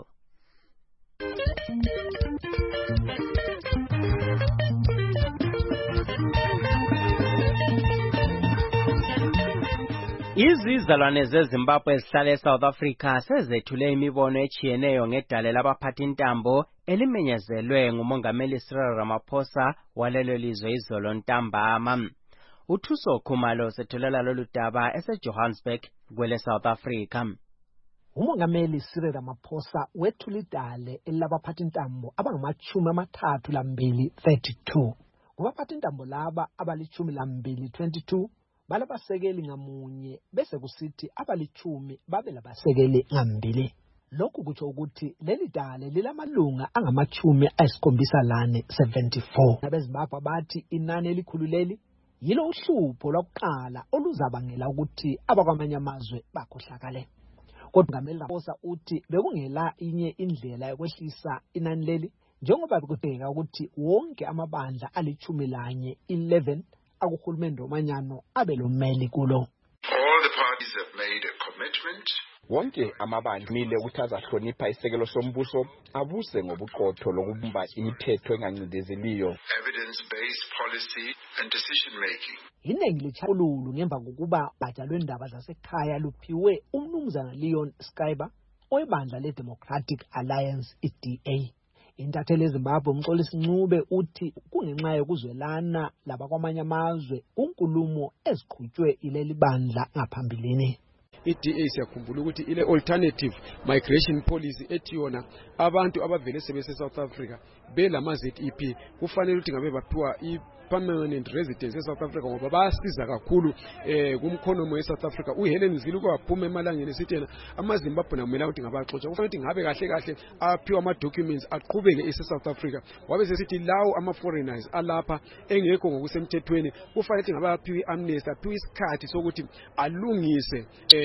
Izizalwane zeZimbabwe ezihlala eSouth Africa sezethule imibono echiyeneyo ngedale labaphathintambo elimenyezelwe nguMongameli Cyril Ramaphosa walelo lizwe izolo ntambama. uThuso Khumalo sethulela lolu daba eseJohannesburg kwele South Africa. uMongameli Cyril Ramaphosa wethula idale elabaphathintambo abangama-32 kubaphathintambo laba abali-12 balabasekeli ngamunye bese kusithi abali-10 babe labasekeli ngambili. Lokhu kutsho ukuthi leli dale lilamalunga angama-74. Abezimbabwe bathi inani elikhulu leli yilo uhlupho lwakuqala oluzabangela ukuthi abakwamanye amazwe bakhohlakale. Kodwa uMongameli Ramaphosa uthi bekungela inye indlela yokwehlisa inani leli njengoba bekubheka ukuthi wonke amabandla ali-11 akuhulumende omanyano abelomeli kulo. All the parties have made a commitment. Wonke amabandla mile ukuthi azahlonipha isekelo sombuso abuse ngobuqotho lokubumba imithetho engancindezeliyo. Evidence-based policy and decision making. Iningi lichululu ngemva kokuba batsha lwendaba zasekhaya luphiwe umnumzana Leon Schreiber oyibandla leDemocratic Alliance iDA. Intatheli eZimbabwe uMxolisi Ncube uthi kungenxa yokuzwelana labakwamanye amazwe kunkulumo eziqhutshwe ileli bandla ngaphambilini. iDA siyakhumbula ukuthi ile alternative migration policy ethi yona abantu abavele sebese South Africa belama ZEP kufanele ukuthi ngabe baphiwa permanent residence eSouth Africa ngoba bayasiza kakhulu kumkhonomo weSouth Africa. uHelen Zille kwaphuma emalangeni esithena amaZimbabwe namela ukuthi ngabaxoxa kufanele ukuthi ngabe kahle aphiwa ama documents aqhubeke eSouth Africa. Wabe sesithi lawo ama foreigners alapha engekho ngokusemthethweni kufanele ukuthi ngabe aphiwe amnesty, aphiwe isikhathi sokuthi alungise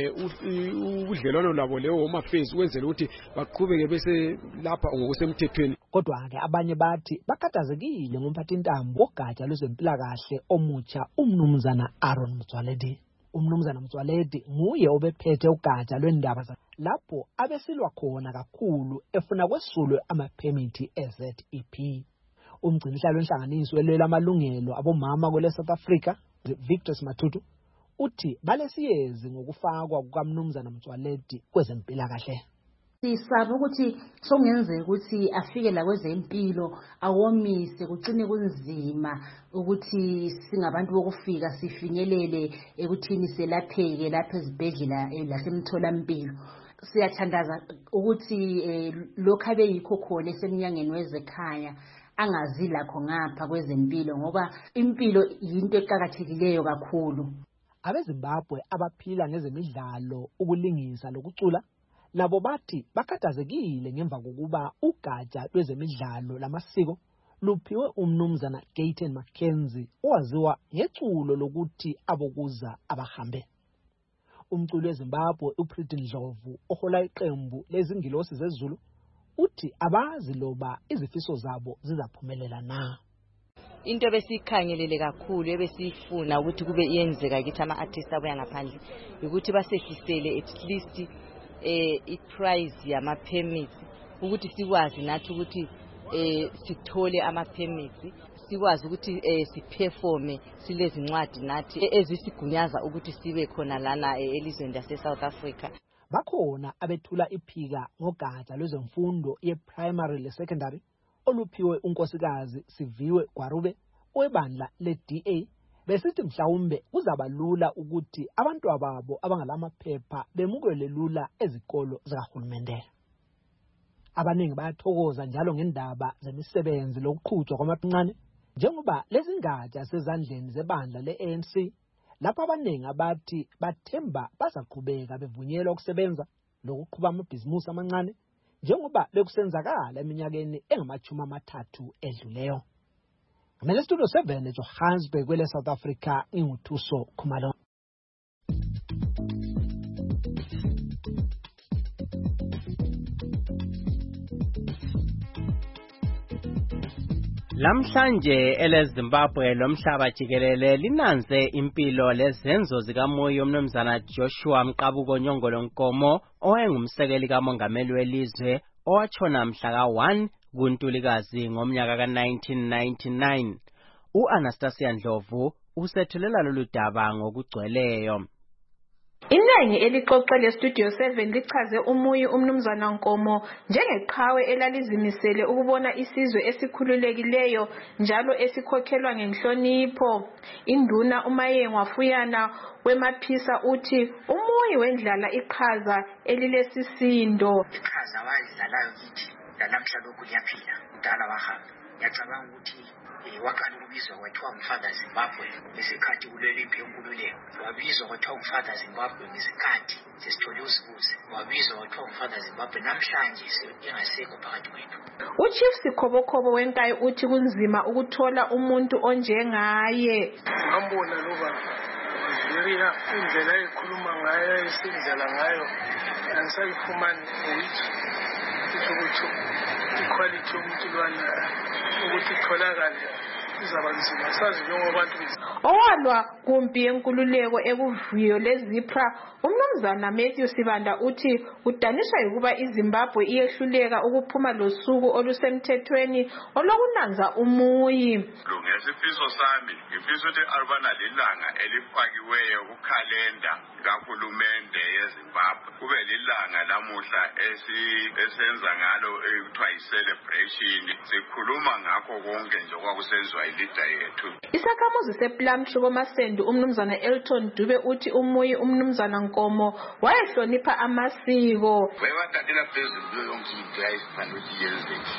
ubudlelwano labo lewo home affairs wenzele ukuthi baqhubeke bese lapha ngokusemthethweni. Kodwa ke abanye bathi bakhathazekile ngomphathintambo wogatsha lwezempilakahle omutsha umnumzana Aaron Motsoaledi. Umnumzana Motsoaledi nguye obephethe ugatsha lwendaba lapho abesilwa khona kakhulu efuna kwesulwe amaphemithi eZEP. Umgcinisihlalo wenhlanganiso elwela amalungelo abomama kwele South Africa, Victor Matutu, uthi balesiyezi ngokufakwa kukaMnumzana Motsoaledi kwezempilakahle. Sisaba ukuthi songenzeka ukuthi afike la kwezempilo awomise kucine kunzima ukuthi singabantu bokufika sifinyelele ekuthini selapheke lapha ezibhedlela lasemtholampilo. Siyathandaza ukuthi lokho abeyikho khona esemnyangeni wezekhaya angazi lakho ngapha kwezempilo ngoba impilo yinto eqhakathekileyo kakhulu. Abezimbabwe abaphila ngezemidlalo, ukulingisa lokucula labo bathi bakhathazekile ngemva kokuba ugatsha lwezemidlalo lamasiko luphiwe umnumzana Gayton Mackenzie owaziwa ngeculo lokuthi abokuza abahambe. Umculi weZimbabwe uPriti Ndlovu ohola iqembu lezingilosi zezulu uthi abazi loba izifiso zabo zizaphumelela na. Into besikhangelele kakhulu ebesifuna ukuthi kube iyenzeka kithi ama-artists abuya ngaphandle ukuthi basehlisele at least i-price yama-permits ukuthi sikwazi nathi ukuthi sithole ama-permits, sikwazi ukuthi siperforme silezincwadi nathi ezisigunyaza ukuthi sibe khona lana elizweni lase-South Africa. Bakhona abethula iphika ngogatsha lwezemfundo ye-primary le-secondary oluphiwe unkosikazi Siviwe Gwarube webandla le-DA besithi mhlawumbe kuzaba lula ukuthi abantu ababo abangalamaphepha bemukele lula ezikolo zikahulumende. Abaningi bayathokoza njalo ngendaba zemisebenzi lokuqhutshwa kwamancane njengoba lezi ngatsha sezandleni zebandla le-ANC lapho abaningi abathi bathemba bazaqhubeka bevunyelwa ukusebenza lokuqhuba amabhizimusi amancane njengoba bekusenzakala eminyakeni engama-30 edluleyo. Ngamele Studio 7 eJohannesburg kwele South Africa inguthuso Khumalo. Lamhlanje eleZimbabwe lomhlaba jikelele linanze impilo lezenzo zikamoya umnumzana Joshua Mqabuko Nyongolo Nkomo owayengumsekeli kamongameli welizwe owatshona mhla ka-1 kuNtulikazi ngomnyaka ka-1999. U-Anastasia Ndlovu usethulela lolu daba ngokugcweleyo. Inengi elixoxe leStudio 7 lichaze umuyi umnumzana Nkomo njengeqhawe elalizimisele ukubona isizwe esikhululekileyo njalo esikhokhelwa ngenhlonipho. Induna uMayengwa Fuyana wemaphisa uthi umuyi wendlala iqhaza elilesisindo. Iqhaza wadlalayo kithi lanamhla lokhu liyaphila udala wahamba. Ngiyacabanga ukuthi waqala ukubizwa kwathiwa umfana Zimbabwe ngesikhathi kuleliphi yenkululeko. Wabizwa kwathiwa umfana Zimbabwe ngesikhathi sesithole usibuzi. Wabizwa kwathiwa umfana Zimbabwe namhlanje engasekho phakathi kwethu. Uchief Sikhobokhobo wenkayi uthi kunzima ukuthola umuntu onjengaye. Ngambona loba Nigeria indlela ekhuluma ngayo isindlela ngayo ansayifumani ukuthi iquality yomntwana ukuthi itholakale izaba nzima sazi njengobantu owalwa kumpi yenkululeko ekuvuyo leZipra umnumzana Matthew Sibanda uthi udaniswa ukuba iZimbabwe iyehluleka ukuphuma losuku olusemthethweni olokunanza umuyi. Ngesifiso sami ngifisa ukuthi alubana lilanga elifakiweyo kukhalenda kahulumende yeZimbabwe kube lilanga lamuhla esenza ngalo ekuthiwa yi-celebration sikhuluma ngakho konke nje okwakusenziwa yilida yethu. Isakhamuzi sePlumtree koMasendu umnumzana Elton Dube uthi umuyi umnumzana Nkomo wayehlonipha amasiko. Wewatatela phezulu yonke into ayifana ukuthi yenze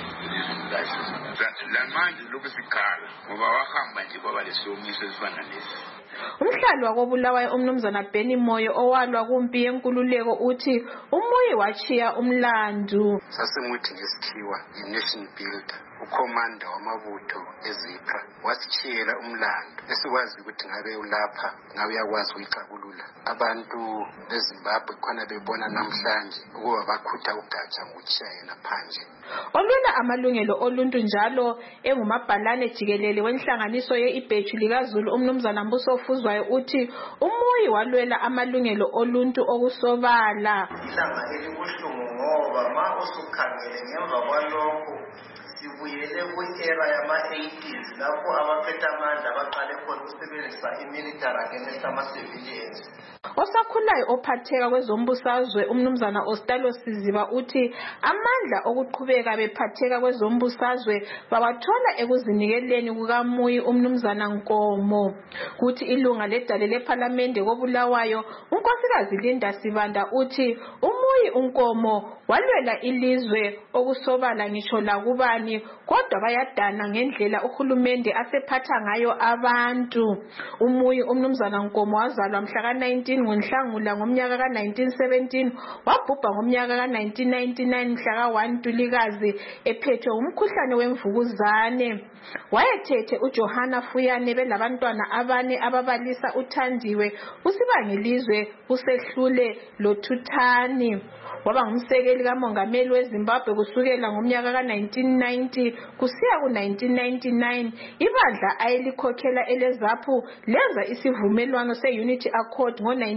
lamanje lokusikhala ngoba wahamba nje kwaba lesomiso esifana lesi. Umhlali wakobulawayo umnumzana Benny Moyo owalwa kumpi yenkululeko uthi umuyi wachiya umlandu. Sasemuthi ngesikhiwa i-nation builder ukhomanda wamabutho eZipra wasichiyela umlando esikwazi ukuthi ngabe ulapha ngabe yakwazi ukuyixakulula abantu beZimbabwe khona bebona namhlanje ukuba bakhutha ugatsha ngokuchiya yena phandle. Olwela amalungelo oluntu njalo engumabhalane jikelele wenhlanganiso ye-Ibheju likaZulu umnumzana Mbuso Fuzwayo uthi umuyi walwela amalungelo oluntu okusobala. Ilanga elibuhlungu ngoba ma usukhangele ngemva kwalokho sibuyele ku-era yama-80s lapho abaphethe amandla baqale khona ukusebenzisa imilitary against ama-civilians. Osakhulayo ophatheka kwezombusazwe umnumzana Ostalo Siziba uthi amandla okuqhubeka bephatheka kwezombusazwe bawathola ekuzinikeleni kukamuyi umnumzana Nkomo. Kuthi ilunga ledale lePhalamende kobulawayo unkosikazi Linda Sibanda uthi umuyi uNkomo walwela ilizwe okusobala ngisho lakubani kodwa bayadana ngendlela uhulumende asephatha ngayo abantu. Umuyi umnumzana Nkomo wazalwa mhla ka-19 ngoNhlangula ngomnyaka ka-1917 wabhubha ngomnyaka ka-1999 mhla ka-1 Ntulikazi ephethwe umkhuhlane wemvukuzane. Wayethethe uJohana Fuyane belabantwana abane ababalisa uThandiwe uSibangilizwe uSehlule loThuthani. Waba ngumsekeli kamongameli weZimbabwe kusukela ngomnyaka ka-1990 kusiya ku-1999. Ibandla ayelikhokhela eleZAPU lenza isivumelwano se-Unity Accord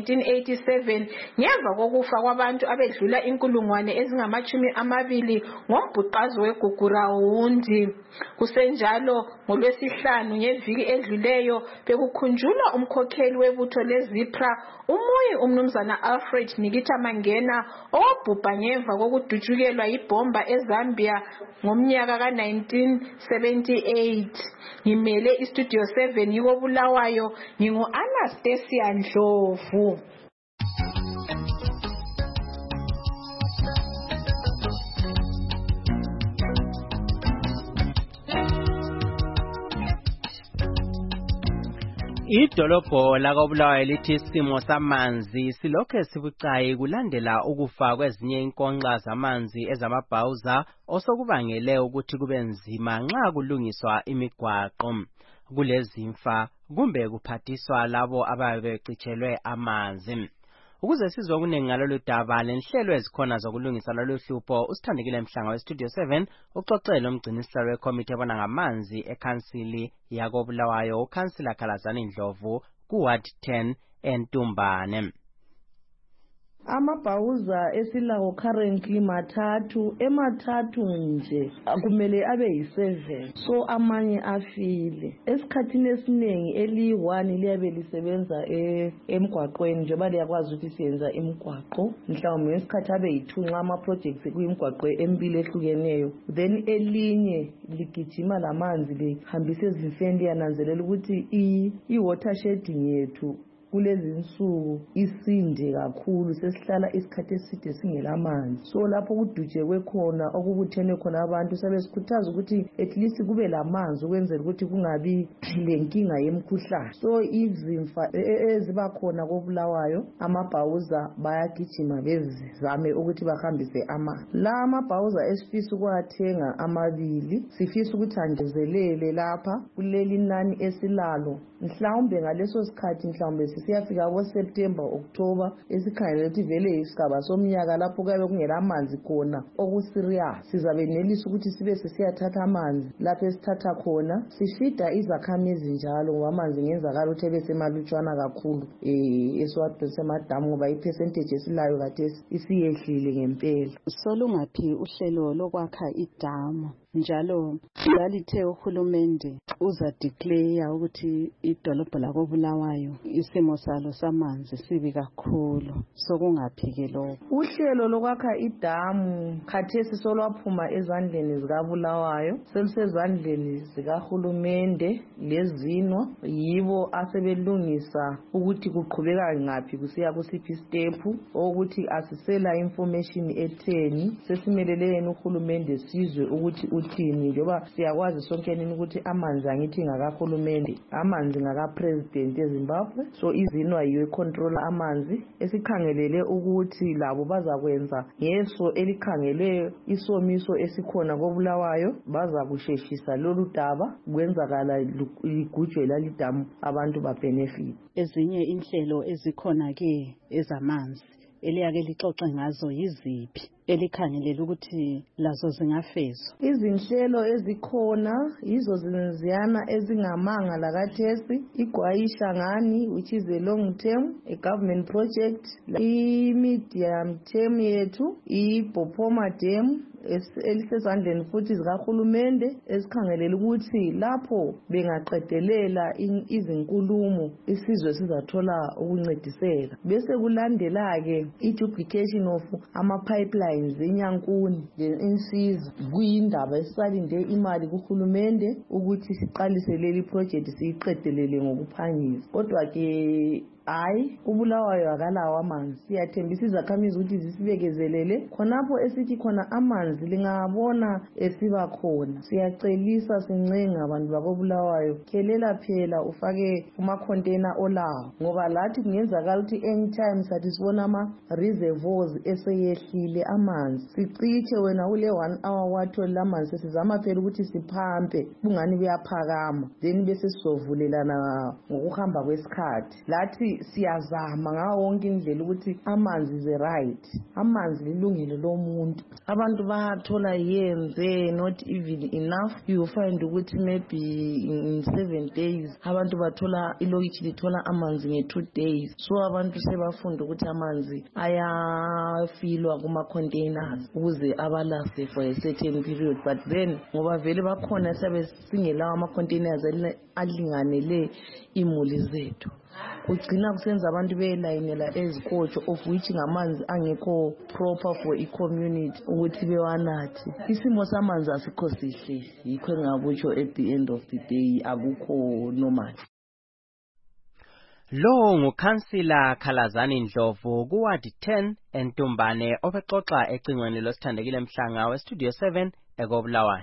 ngo-1987 ngemva kokufa kwabantu abedlula inkulungwane ezingama-20 ngombhuqazo weGugurawundi. Kusenjalo ngoLwesihlanu ngeviki edluleyo bekukhunjulwa umkhokheli webutho leZipra umuyi umnumzana Alfred Nikita Mangena owabhubha ngemva kokudutshukelwa yibhomba eZambia ngomnyaka ka-1978. Ngimele iStudio 7 yiko Bulawayo, ngingu-Anastasia Ndlovu. Idolobho lakobulawayo lithi isimo samanzi silokho sibucayi kulandela ukufa kwezinye inkonxa zamanzi ezamabhawuza osokubangele ukuthi kube nzima nxa kulungiswa imigwaqo. Kulezimfa kumbe kuphathiswa labo ababecitshelwe amanzi. Ukuze sizwe okuningi ngalolu daba lenhlelo ezikhona zokulungisa lolu hlupho, usithandekile Mhlanga weStudio 7 uxoxele umgcinisihlalo wekomiti ebona ngamanzi ekhansili yakobulawayo uKhansila Khalazani Ndlovu kuWard 10 eNtumbane. Amabhawuza esilawo currently mathathu, emathathu nje kumele abe yi7, so amanye afile. Esikhathini esiningi eli1 liyabe lisebenza emgwaqweni njengoba liyakwazi ukuthi siyenza imigwaqo, mhlawumbe ngesikhathi abe yi2 nxa ama projects kuyimigwaqo emibili ehlukeneyo, then elinye ligijima lamanzi lihambisa ezimfeni. Liyananzelela ukuthi i-water shedding yethu kulezi insuku isinde kakhulu, sesihlala isikhathi eside singelamanzi. So lapho kudutshekwe khona okubuthene khona abantu sebesikhuthaza ukuthi at least kube lamanzi ukwenzela ukuthi kungabi lenkinga yemkhuhlane. So izimfa eziba khona kobulawayo, amabhawuza bayagijima bezame ukuthi bahambise amanzi. La amabhawuza esifisa ukuwathenga amabili, sifisa ukuthi angezelele lapha kuleli nani esilalo. Mhlawumbe ngaleso sikhathi mhlawumbe siyafika ngoSeptember October esikhangele ukuthi vele isigaba somnyaka lapho kuyabe kungela amanzi khona okuserious, sizabe nelisa ukuthi sibe sesiyathatha amanzi lapho esithatha khona sifida izakhamizi njalo, ngoba amanzi ngenzakala ukuthi ebesemalutshwana kakhulu esiwadonsa emadamu ngoba ipercentage esilayo khathesi isiyehlile ngempela. Solungaphi uhlelo lokwakha idamu njalo lalithe uhulumende uza declare ukuthi idolobho lakobulawayo isimo salo samanzi sibi kakhulu, sokungaphi lokho? Uhlelo lokwakha idamu khathesi solwaphuma ezandleni zikabulawayo, selusezandleni zikahulumende lezinwa, yibo asebelungisa ukuthi kuqhubeka ngaphi kusiya kusiphi step, ukuthi asisela information etheni. Sesimelele yena uhulumende sizwe ukuthi uthini, njengoba siyakwazi sonke nini ukuthi amanzi angithi ngakahulumende, amanzi ngaka-president eZimbabwe. So izinwa yiyo econtrola amanzi. Esikhangelele ukuthi labo bazakwenza ngeso elikhangele isomiso esikhona kobulawayo, baza kusheshisa lolu daba kwenzakala ligujwe lalidamu abantu babenefit. Ezinye inhlelo ezikhona ke ezamanzi eliyake lixoxe ngazo yiziphi elikhangelela ukuthi lazo zingafezwa? Izinhlelo ezikhona yizo ziyana ezingamanga lakathesi, igwayisha ngani which is a long term, a government project, i-medium term yethu iBhopoma Dam elisezandleni futhi zikahulumende, esikhangelela ukuthi lapho bengaqedelela izinkulumo isizwe sizathola ukuncediseka. Bese kulandela ke i-duplication of ama-pipelines eNyankuni insizwa, kuyindaba esisalinde imali kuhulumende ukuthi siqalise leli project siyiqedelele ngokuphangisa. Kodwa ke hayi, ubulawayo akalawo amanzi. Siyathembisa izakhamizi ukuthi zisibekezelele khonapho esithi khona amanzi lingabona esiba khona. Siyacelisa sincenga abantu bakobulawayo, khelela phela ufake kuma-container olawo, ngoba lathi kungenzakala ukuthi anytime sathi sibona ama-reservoirs eseyehlile amanzi, siciche wena kule 1 hour wathola amanzi, sesizama phela ukuthi siphampe kungani kuyaphakama, then bese sizovulelana ngokuhamba kwesikhathi. Lathi siyazama ngawo wonke indlela ukuthi amanzi is right, amanzi lilungelo lomuntu. Abantu bathola yenze not even enough. You find ukuthi maybe in 7 days abantu bathola ilokitshi lithola amanzi nge2 days. So abantu sebafunda ukuthi amanzi ayafilwa kuma containers ukuze abalase for a certain period, but then ngoba vele bakhona sabe singelawo ama containers alinganele imuli zethu. kugcina kusenza abantu belayinela ezikotsho of which ngamanzi angekho proper for i-community ukuthi bewanathe. Isimo samanzi asikho sihle, yikho engakutsho at the end of the day akukho normal. Lo ngukhansila Khalazani Ndlovu kuward 10 eNtumbane obexoxa ecingweni losithandekile Mhlanga weStudio 7 eKobulawayo.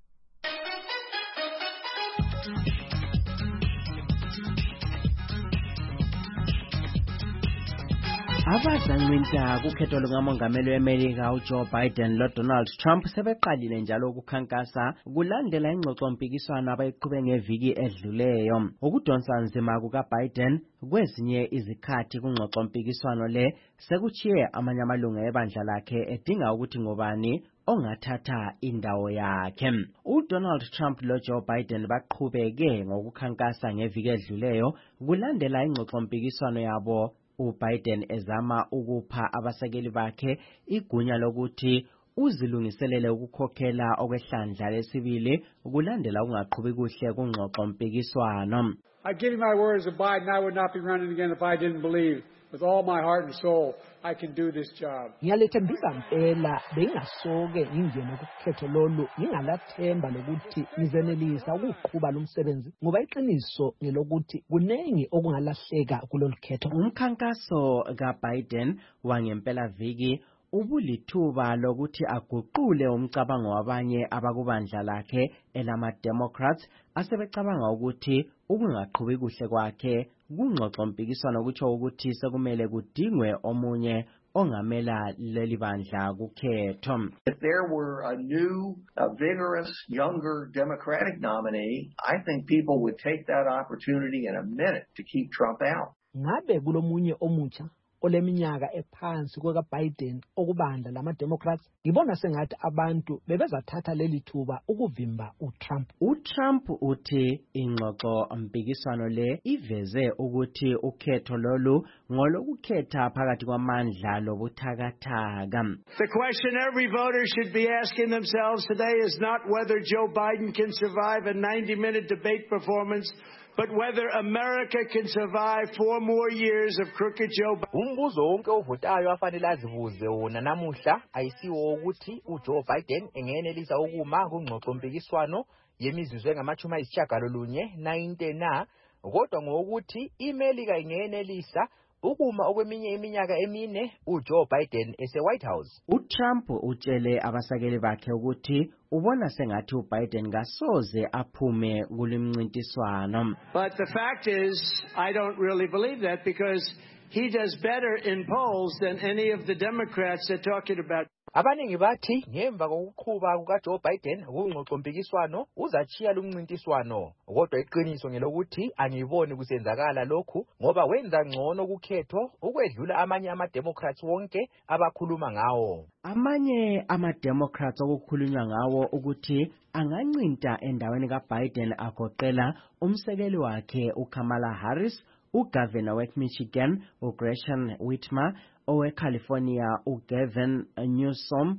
Abadlancinta kukhetho lukamongameli weMelika uJoe Biden loDonald Trump sebeqalile njalo ukukhankasa kulandela ingxoxompikiswano abayiqhube ngeviki edluleyo. Ukudonsa nzima kukaBiden kwezinye izikhathi kungxoxompikiswano le sekuchiye amanye amalungu ebandla lakhe edinga ukuthi ngobani ongathatha indawo yakhe. UDonald Trump loJoe Biden baqhubeke ngokukhankasa ngeviki edluleyo kulandela ingxoxompikiswano yabo, uBiden ezama ukupha abasekeli bakhe igunya lokuthi uzilungiselele ukukhokhela okwehlandla lesibili kulandela ukungaqhubi kuhle kungxoxompikiswano. I give you my word as a Biden, I would not be running again if I didn't believe with all my heart and soul I can do this job. Ngiyalethembisa mpela bengasoke ngingene kukhetho lolu ngingalathemba lokuthi ngizenelisa ukuqhuba lo msebenzi ngoba iqiniso ngelokuthi kunengi okungalahleka kulolu khetho. Umkhankaso kaBiden wangempela viki ubulithuba lokuthi aguqule umcabango wabanye abakubandla lakhe elama-Democrats asebecabanga ukuthi ukungaqhubi kuhle kwakhe kungxoxompikiswano kutsho ukuthi sekumele kudingwe omunye ongamela leli bandla kukhetho. If there were a new, vigorous, younger Democratic nominee, I think people would take that opportunity in a minute to keep Trump out. Ngabe kulomunye omutsha oleminyaka ephansi kwakaBiden okubandla lama-Democrats, ngibona sengathi abantu bebezathatha leli thuba ukuvimba uTrump. uTrump uthi ingxoxo mpikiswano le iveze ukuthi ukhetho lolu ngolokukhetha phakathi kwamandla lobuthakathaka. The question every voter should be asking themselves today is not whether Joe Biden can survive a 90-minute debate performance, but whether America can survive 4 more years of crooked Joe Biden. Umbuzo wonke ovotayo afanele azibuze wona namuhla ayisiwo ukuthi uJoe Biden engenelisa ukuma kungxoxompikiswano yemizuzu engama-90 na, kodwa ngokuthi iMelika ingenelisa ukuma okweminye iminyaka emine uJoe Biden ese-White House. uTrump utshele abasakeli bakhe ukuthi ubona sengathi uBiden kasoze aphume kulimncintiswano. But the fact is, I don't really believe that because he does better in polls than any of the Democrats they're talking about. Abaningi bathi ngemva kokuqhuba kukaJoe Biden kungxoxompikiswano uzachiya lumncintiswano, kodwa iqiniso ngelokuthi angiboni kusenzakala lokhu ngoba wenza ngcono kukhetho ukwedlula amanye ama-Democrats wonke abakhuluma ngawo. Amanye ama-Democrats okukhulunywa ngawo ukuthi angancinta endaweni kaBiden agoqela umsekeli wakhe uKamala Harris, uGovernor weMichigan uGretchen Whitmer, oweCalifornia uGavin Newsom,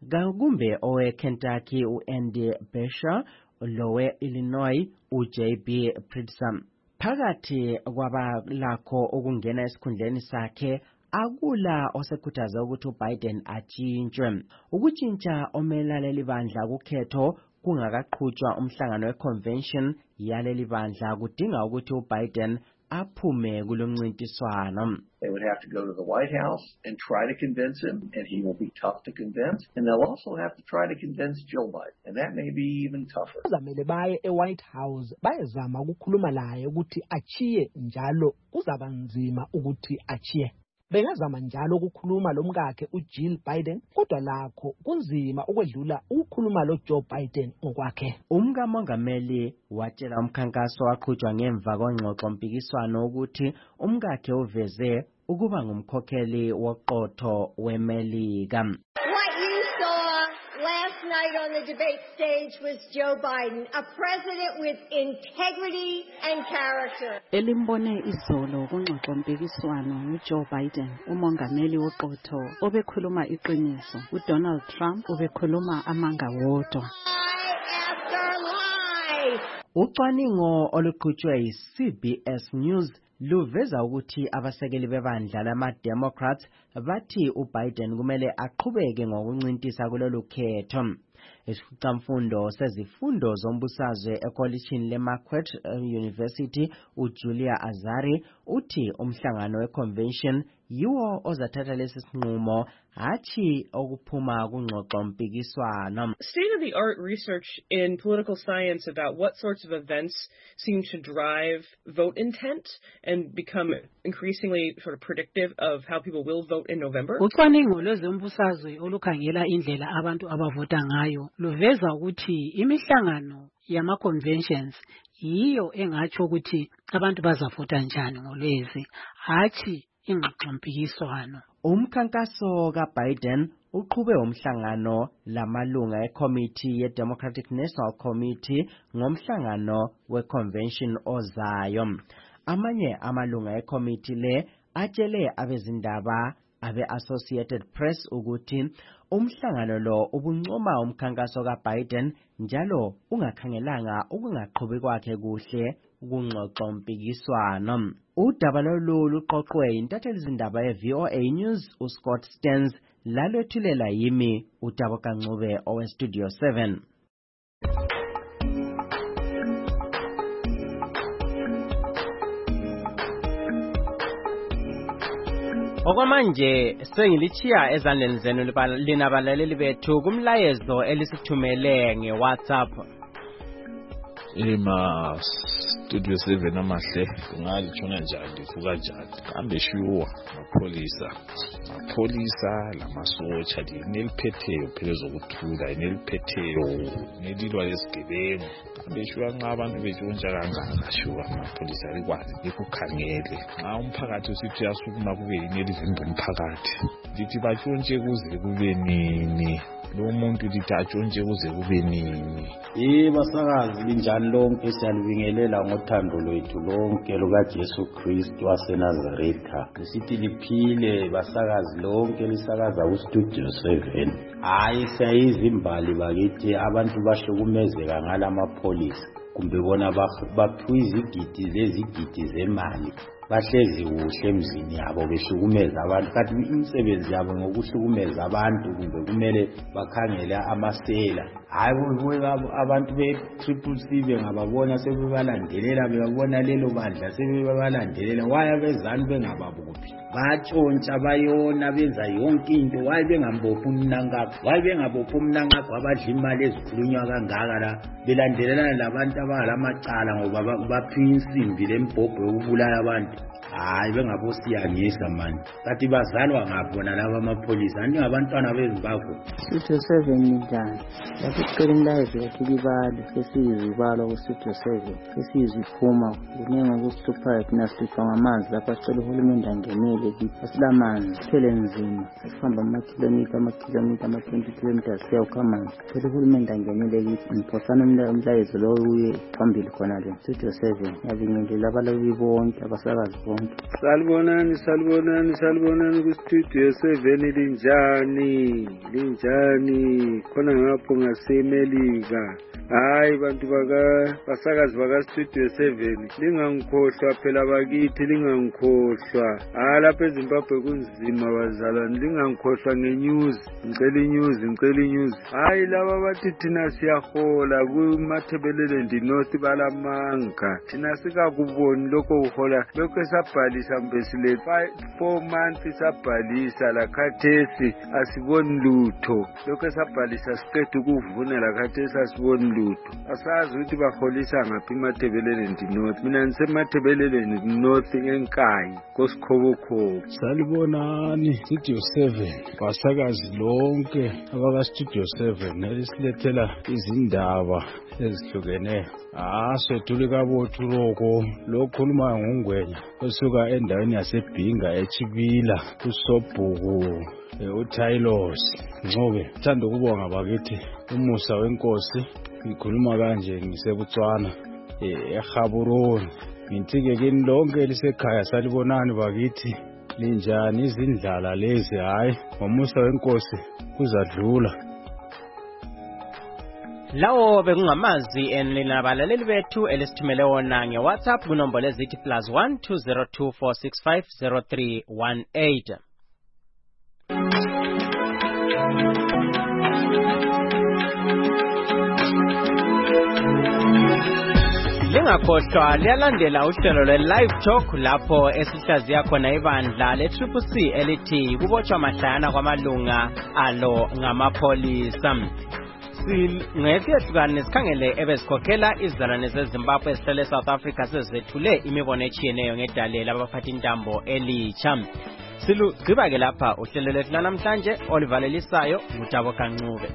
kumbe oweKentucky uAndy Beshear, lowe-Illinois uJB Pritzker. Phakathi kwabalakho ukungena esikhundleni sakhe akula osekhuthaza ukuthi uBiden atshintshwe. Ukutshintsha omela leli bandla kukhetho kungakaqhutshwa umhlangano weconvention yaleli bandla kudinga ukuthi uBiden aphume kulomncintiswano. They would have to go to the White House and try to convince him, and he will be tough to convince. And they'll also have to try to convince Joe Biden, and that may be even tougher. Bazamele baye eWhite House bayezama ukukhuluma laye ukuthi achiye njalo kuzaba nzima ukuthi achiye. Bengazama njalo ukukhuluma lomkakhe uJill Biden, kodwa lakho kunzima ukwedlula ukukhuluma loJoe Biden ngokwakhe. Umkamongameli watshela umkhankaso waqhutshwa ngemva kongxoxompikiswano ukuthi umkakhe uveze ukuba ngumkhokheli woqotho weMelika. Last night on the debate stage was Joe Biden, a president with integrity and character. Elimbone izolo kungxoxompikiswano uJoe Biden, umongameli woqotho obekhuluma iqiniso, uDonald Trump obekhuluma amanga wodwa. Ucwaningo oluqhutshwe yiCBS News luveza ukuthi abasekeli bebandla lama-Democrats bathi uBiden kumele aqhubeke ngokuncintisa kulolu khetho. Isikhulumfundo sezifundo zombusazwe ekolishini leMarquette University uJulia Azari uthi umhlangano weconvention yiwo ozathatha lesi sinqumo hathi okuphuma kungxoxo mpikiswano. State-of-the-art research in political science about what sorts of events seem to drive vote intent and become increasingly sort of predictive of how people will vote in November. Ucwaningo lwezombusazwe olukhangela indlela abantu abavota ngayo luveza ukuthi imihlangano yama-conventions yiyo engatsho ukuthi abantu bazavota njani ngolwezi hathi ingxoxompikiswano. Umkhankaso kaBiden uqhube umhlangano lamalunga eCommittee ye-Democratic National Committee ngomhlangano weconvention ozayo. Amanye amalunga eCommittee le atshele abezindaba abe-Associated Press ukuthi umhlangano lo ubuncoma umkhankaso kaBiden njalo ungakhangelanga ukungaqhubi kwakhe kuhle kungxoxo mpikiswano. Udaba lolu luqoqwe intatheli zindaba ye-VOA News uScott Stearns lalwethulela yimi uDabo Kancube oweStudio 7. Okwamanje sengilichiya ezandleni zenu linabalaleli bethu kumlayezo elisithumele ngeWhatsApp. Studio 7 amahle ungalitshona njani ndivuka njani kambe shuwa mapolisa lamasotsha neliphetheyo phela zokuthula neliphetheyo nelilwa lesigebengu kambe shuwa nxa abantu betshontsha kangaka shuwa amapolisa likwazi likukhangele nxa umphakathi usithi uyasukuma kube yini elivimba umphakathi lithi batshontshe kuze kube nini lo muntu lithi atshontshe kuze kube nini. Basakazi linjani lonke siyalibingelela ngothando lwethu lonke lukaJesu Kristu waseNazaretha. Lisithi liphile basakazi lonke lisakaza kuStudio 7. Hayi siyayizimbali bakithi abantu bahlukumezeka ngalamapolisa kumbe bona baphiwa izigidi lezigidi zemali. Bahlezi kuhle emzini yabo behlukumeza abantu kanti imisebenzi yabo ngokuhlukumeza abantu kumbe kumele bakhangele amasela. Hayi abantu be-CCC bengababona sebebalandelela bebabona lelo bandla sebebalandelela waya bezani bengababophi batshontsha bayona benza yonke into waye bengambophi umnankakho waye bengabophi umnankakho abadla imali ezikhulunywa kangaka la belandelelana labantu abalamacala ngoba baphiwa insimbi lembhobho yokubulala abantu. Hayi bengabosiyangisa manje kanti bazalwa ngabona laba amapolisa andingabantwana beZimbabwe. Studio 7 njani yakucela imlayezo yathilibalo sesiyizibalo kuStudio 7 sesiyiziphuma kunenge kusihluphayo thina sihlupha ngamanzi lapha sicela uhulumende angenele kithi asilamanzi sithele nzima sihamba amakhilomitha ama-20 kilometers siya ukhamanzi sicela uhulumende angenele kithi ngiphosana umlayezo lo uye phambili khona le Studio 7 ngiyabingelela abalali bonke abasakazi bonke. Salibonani kuStudio 7 linjani khona ngapho ngaseMelika. Hayi bantu basakazi bakaStudio 7 lingangikhohlwa phela bakithi lingangikhohlwa. Lapha eZimbabwe kunzima bazalwane lingangikhohlwa ngenews ngicela inews. Hayi laba bathi thina siyahola kuMathebelele North balamanga thina sikakuboni lokho uhola lokho sabhalisa mbesile 4 months sabhalisa lakhathesi asiboni lutho lokho sabhalisa siqedwe ukuvuna lakhathesi asiboni lutho asazi ukuthi baholisa ngaphi eMathebelele North. Mina ngisemathebelele North enkayi koSikhobokhobo. Salibonani Studio 7 basakazi lonke abakaStudio 7 elisilethela izindaba ezihlukeneyo. Swethuli kabothu lokhuluma ngungwenya osuka endaweni yaseBhinga eChibila uSobhuku uTailos Ncube. Thanda ukubonga bakithi umusa wenkosi ngikhuluma kanje ngisebutswana eGaborone. Ngithike kini lonke lisekhaya salibonani bakithi linjani izindlala lezi hayi ngomusa wenkosi kuzadlula. Lawo bekungamazwi enilinabalaleli bethu elisithumele wona ngeWhatsApp kunombolo ezithi +1 202 465 0318. Lingakhohlwa liyalandela uhlelo lwe-Live Talk lapho esihlaziya khona ibandla le-CCC elithi kubotshwa mahlayana kwamalunga alo ngamapholisa. Ngesiyehlukane sikhangele ebesikhokhela izizalwane zeZimbabwe esihlele South Africa sezethule imibono etshiyeneyo ngedale labaphathi intambo elitsha. Silugqiba-ke lapha uhlelo lwethu lanamhlanje olivalelisayo nguTabo Kancube.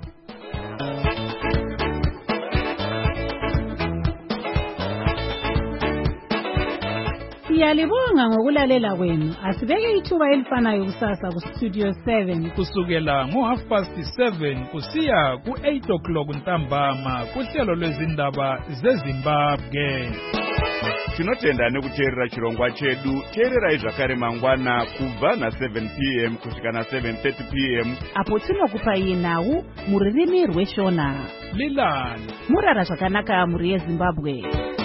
Siyalibonga ngokulalela kwenu. Asibeke ithuba elifanayo kusasa ku Studio 7 kusukela ngo7:30 kusiya ku8:00 ntambama kuhlelo lwezindaba zeZimbabwe. Tinotenda nekuteerera chirongwa chedu. Teererai zvakare mangwana kubva na7 p.m. kusvika na7:30 p.m. apo tinokupai nhau muririmi rweShona. Lilani murara zvakanaka muri yeZimbabwe.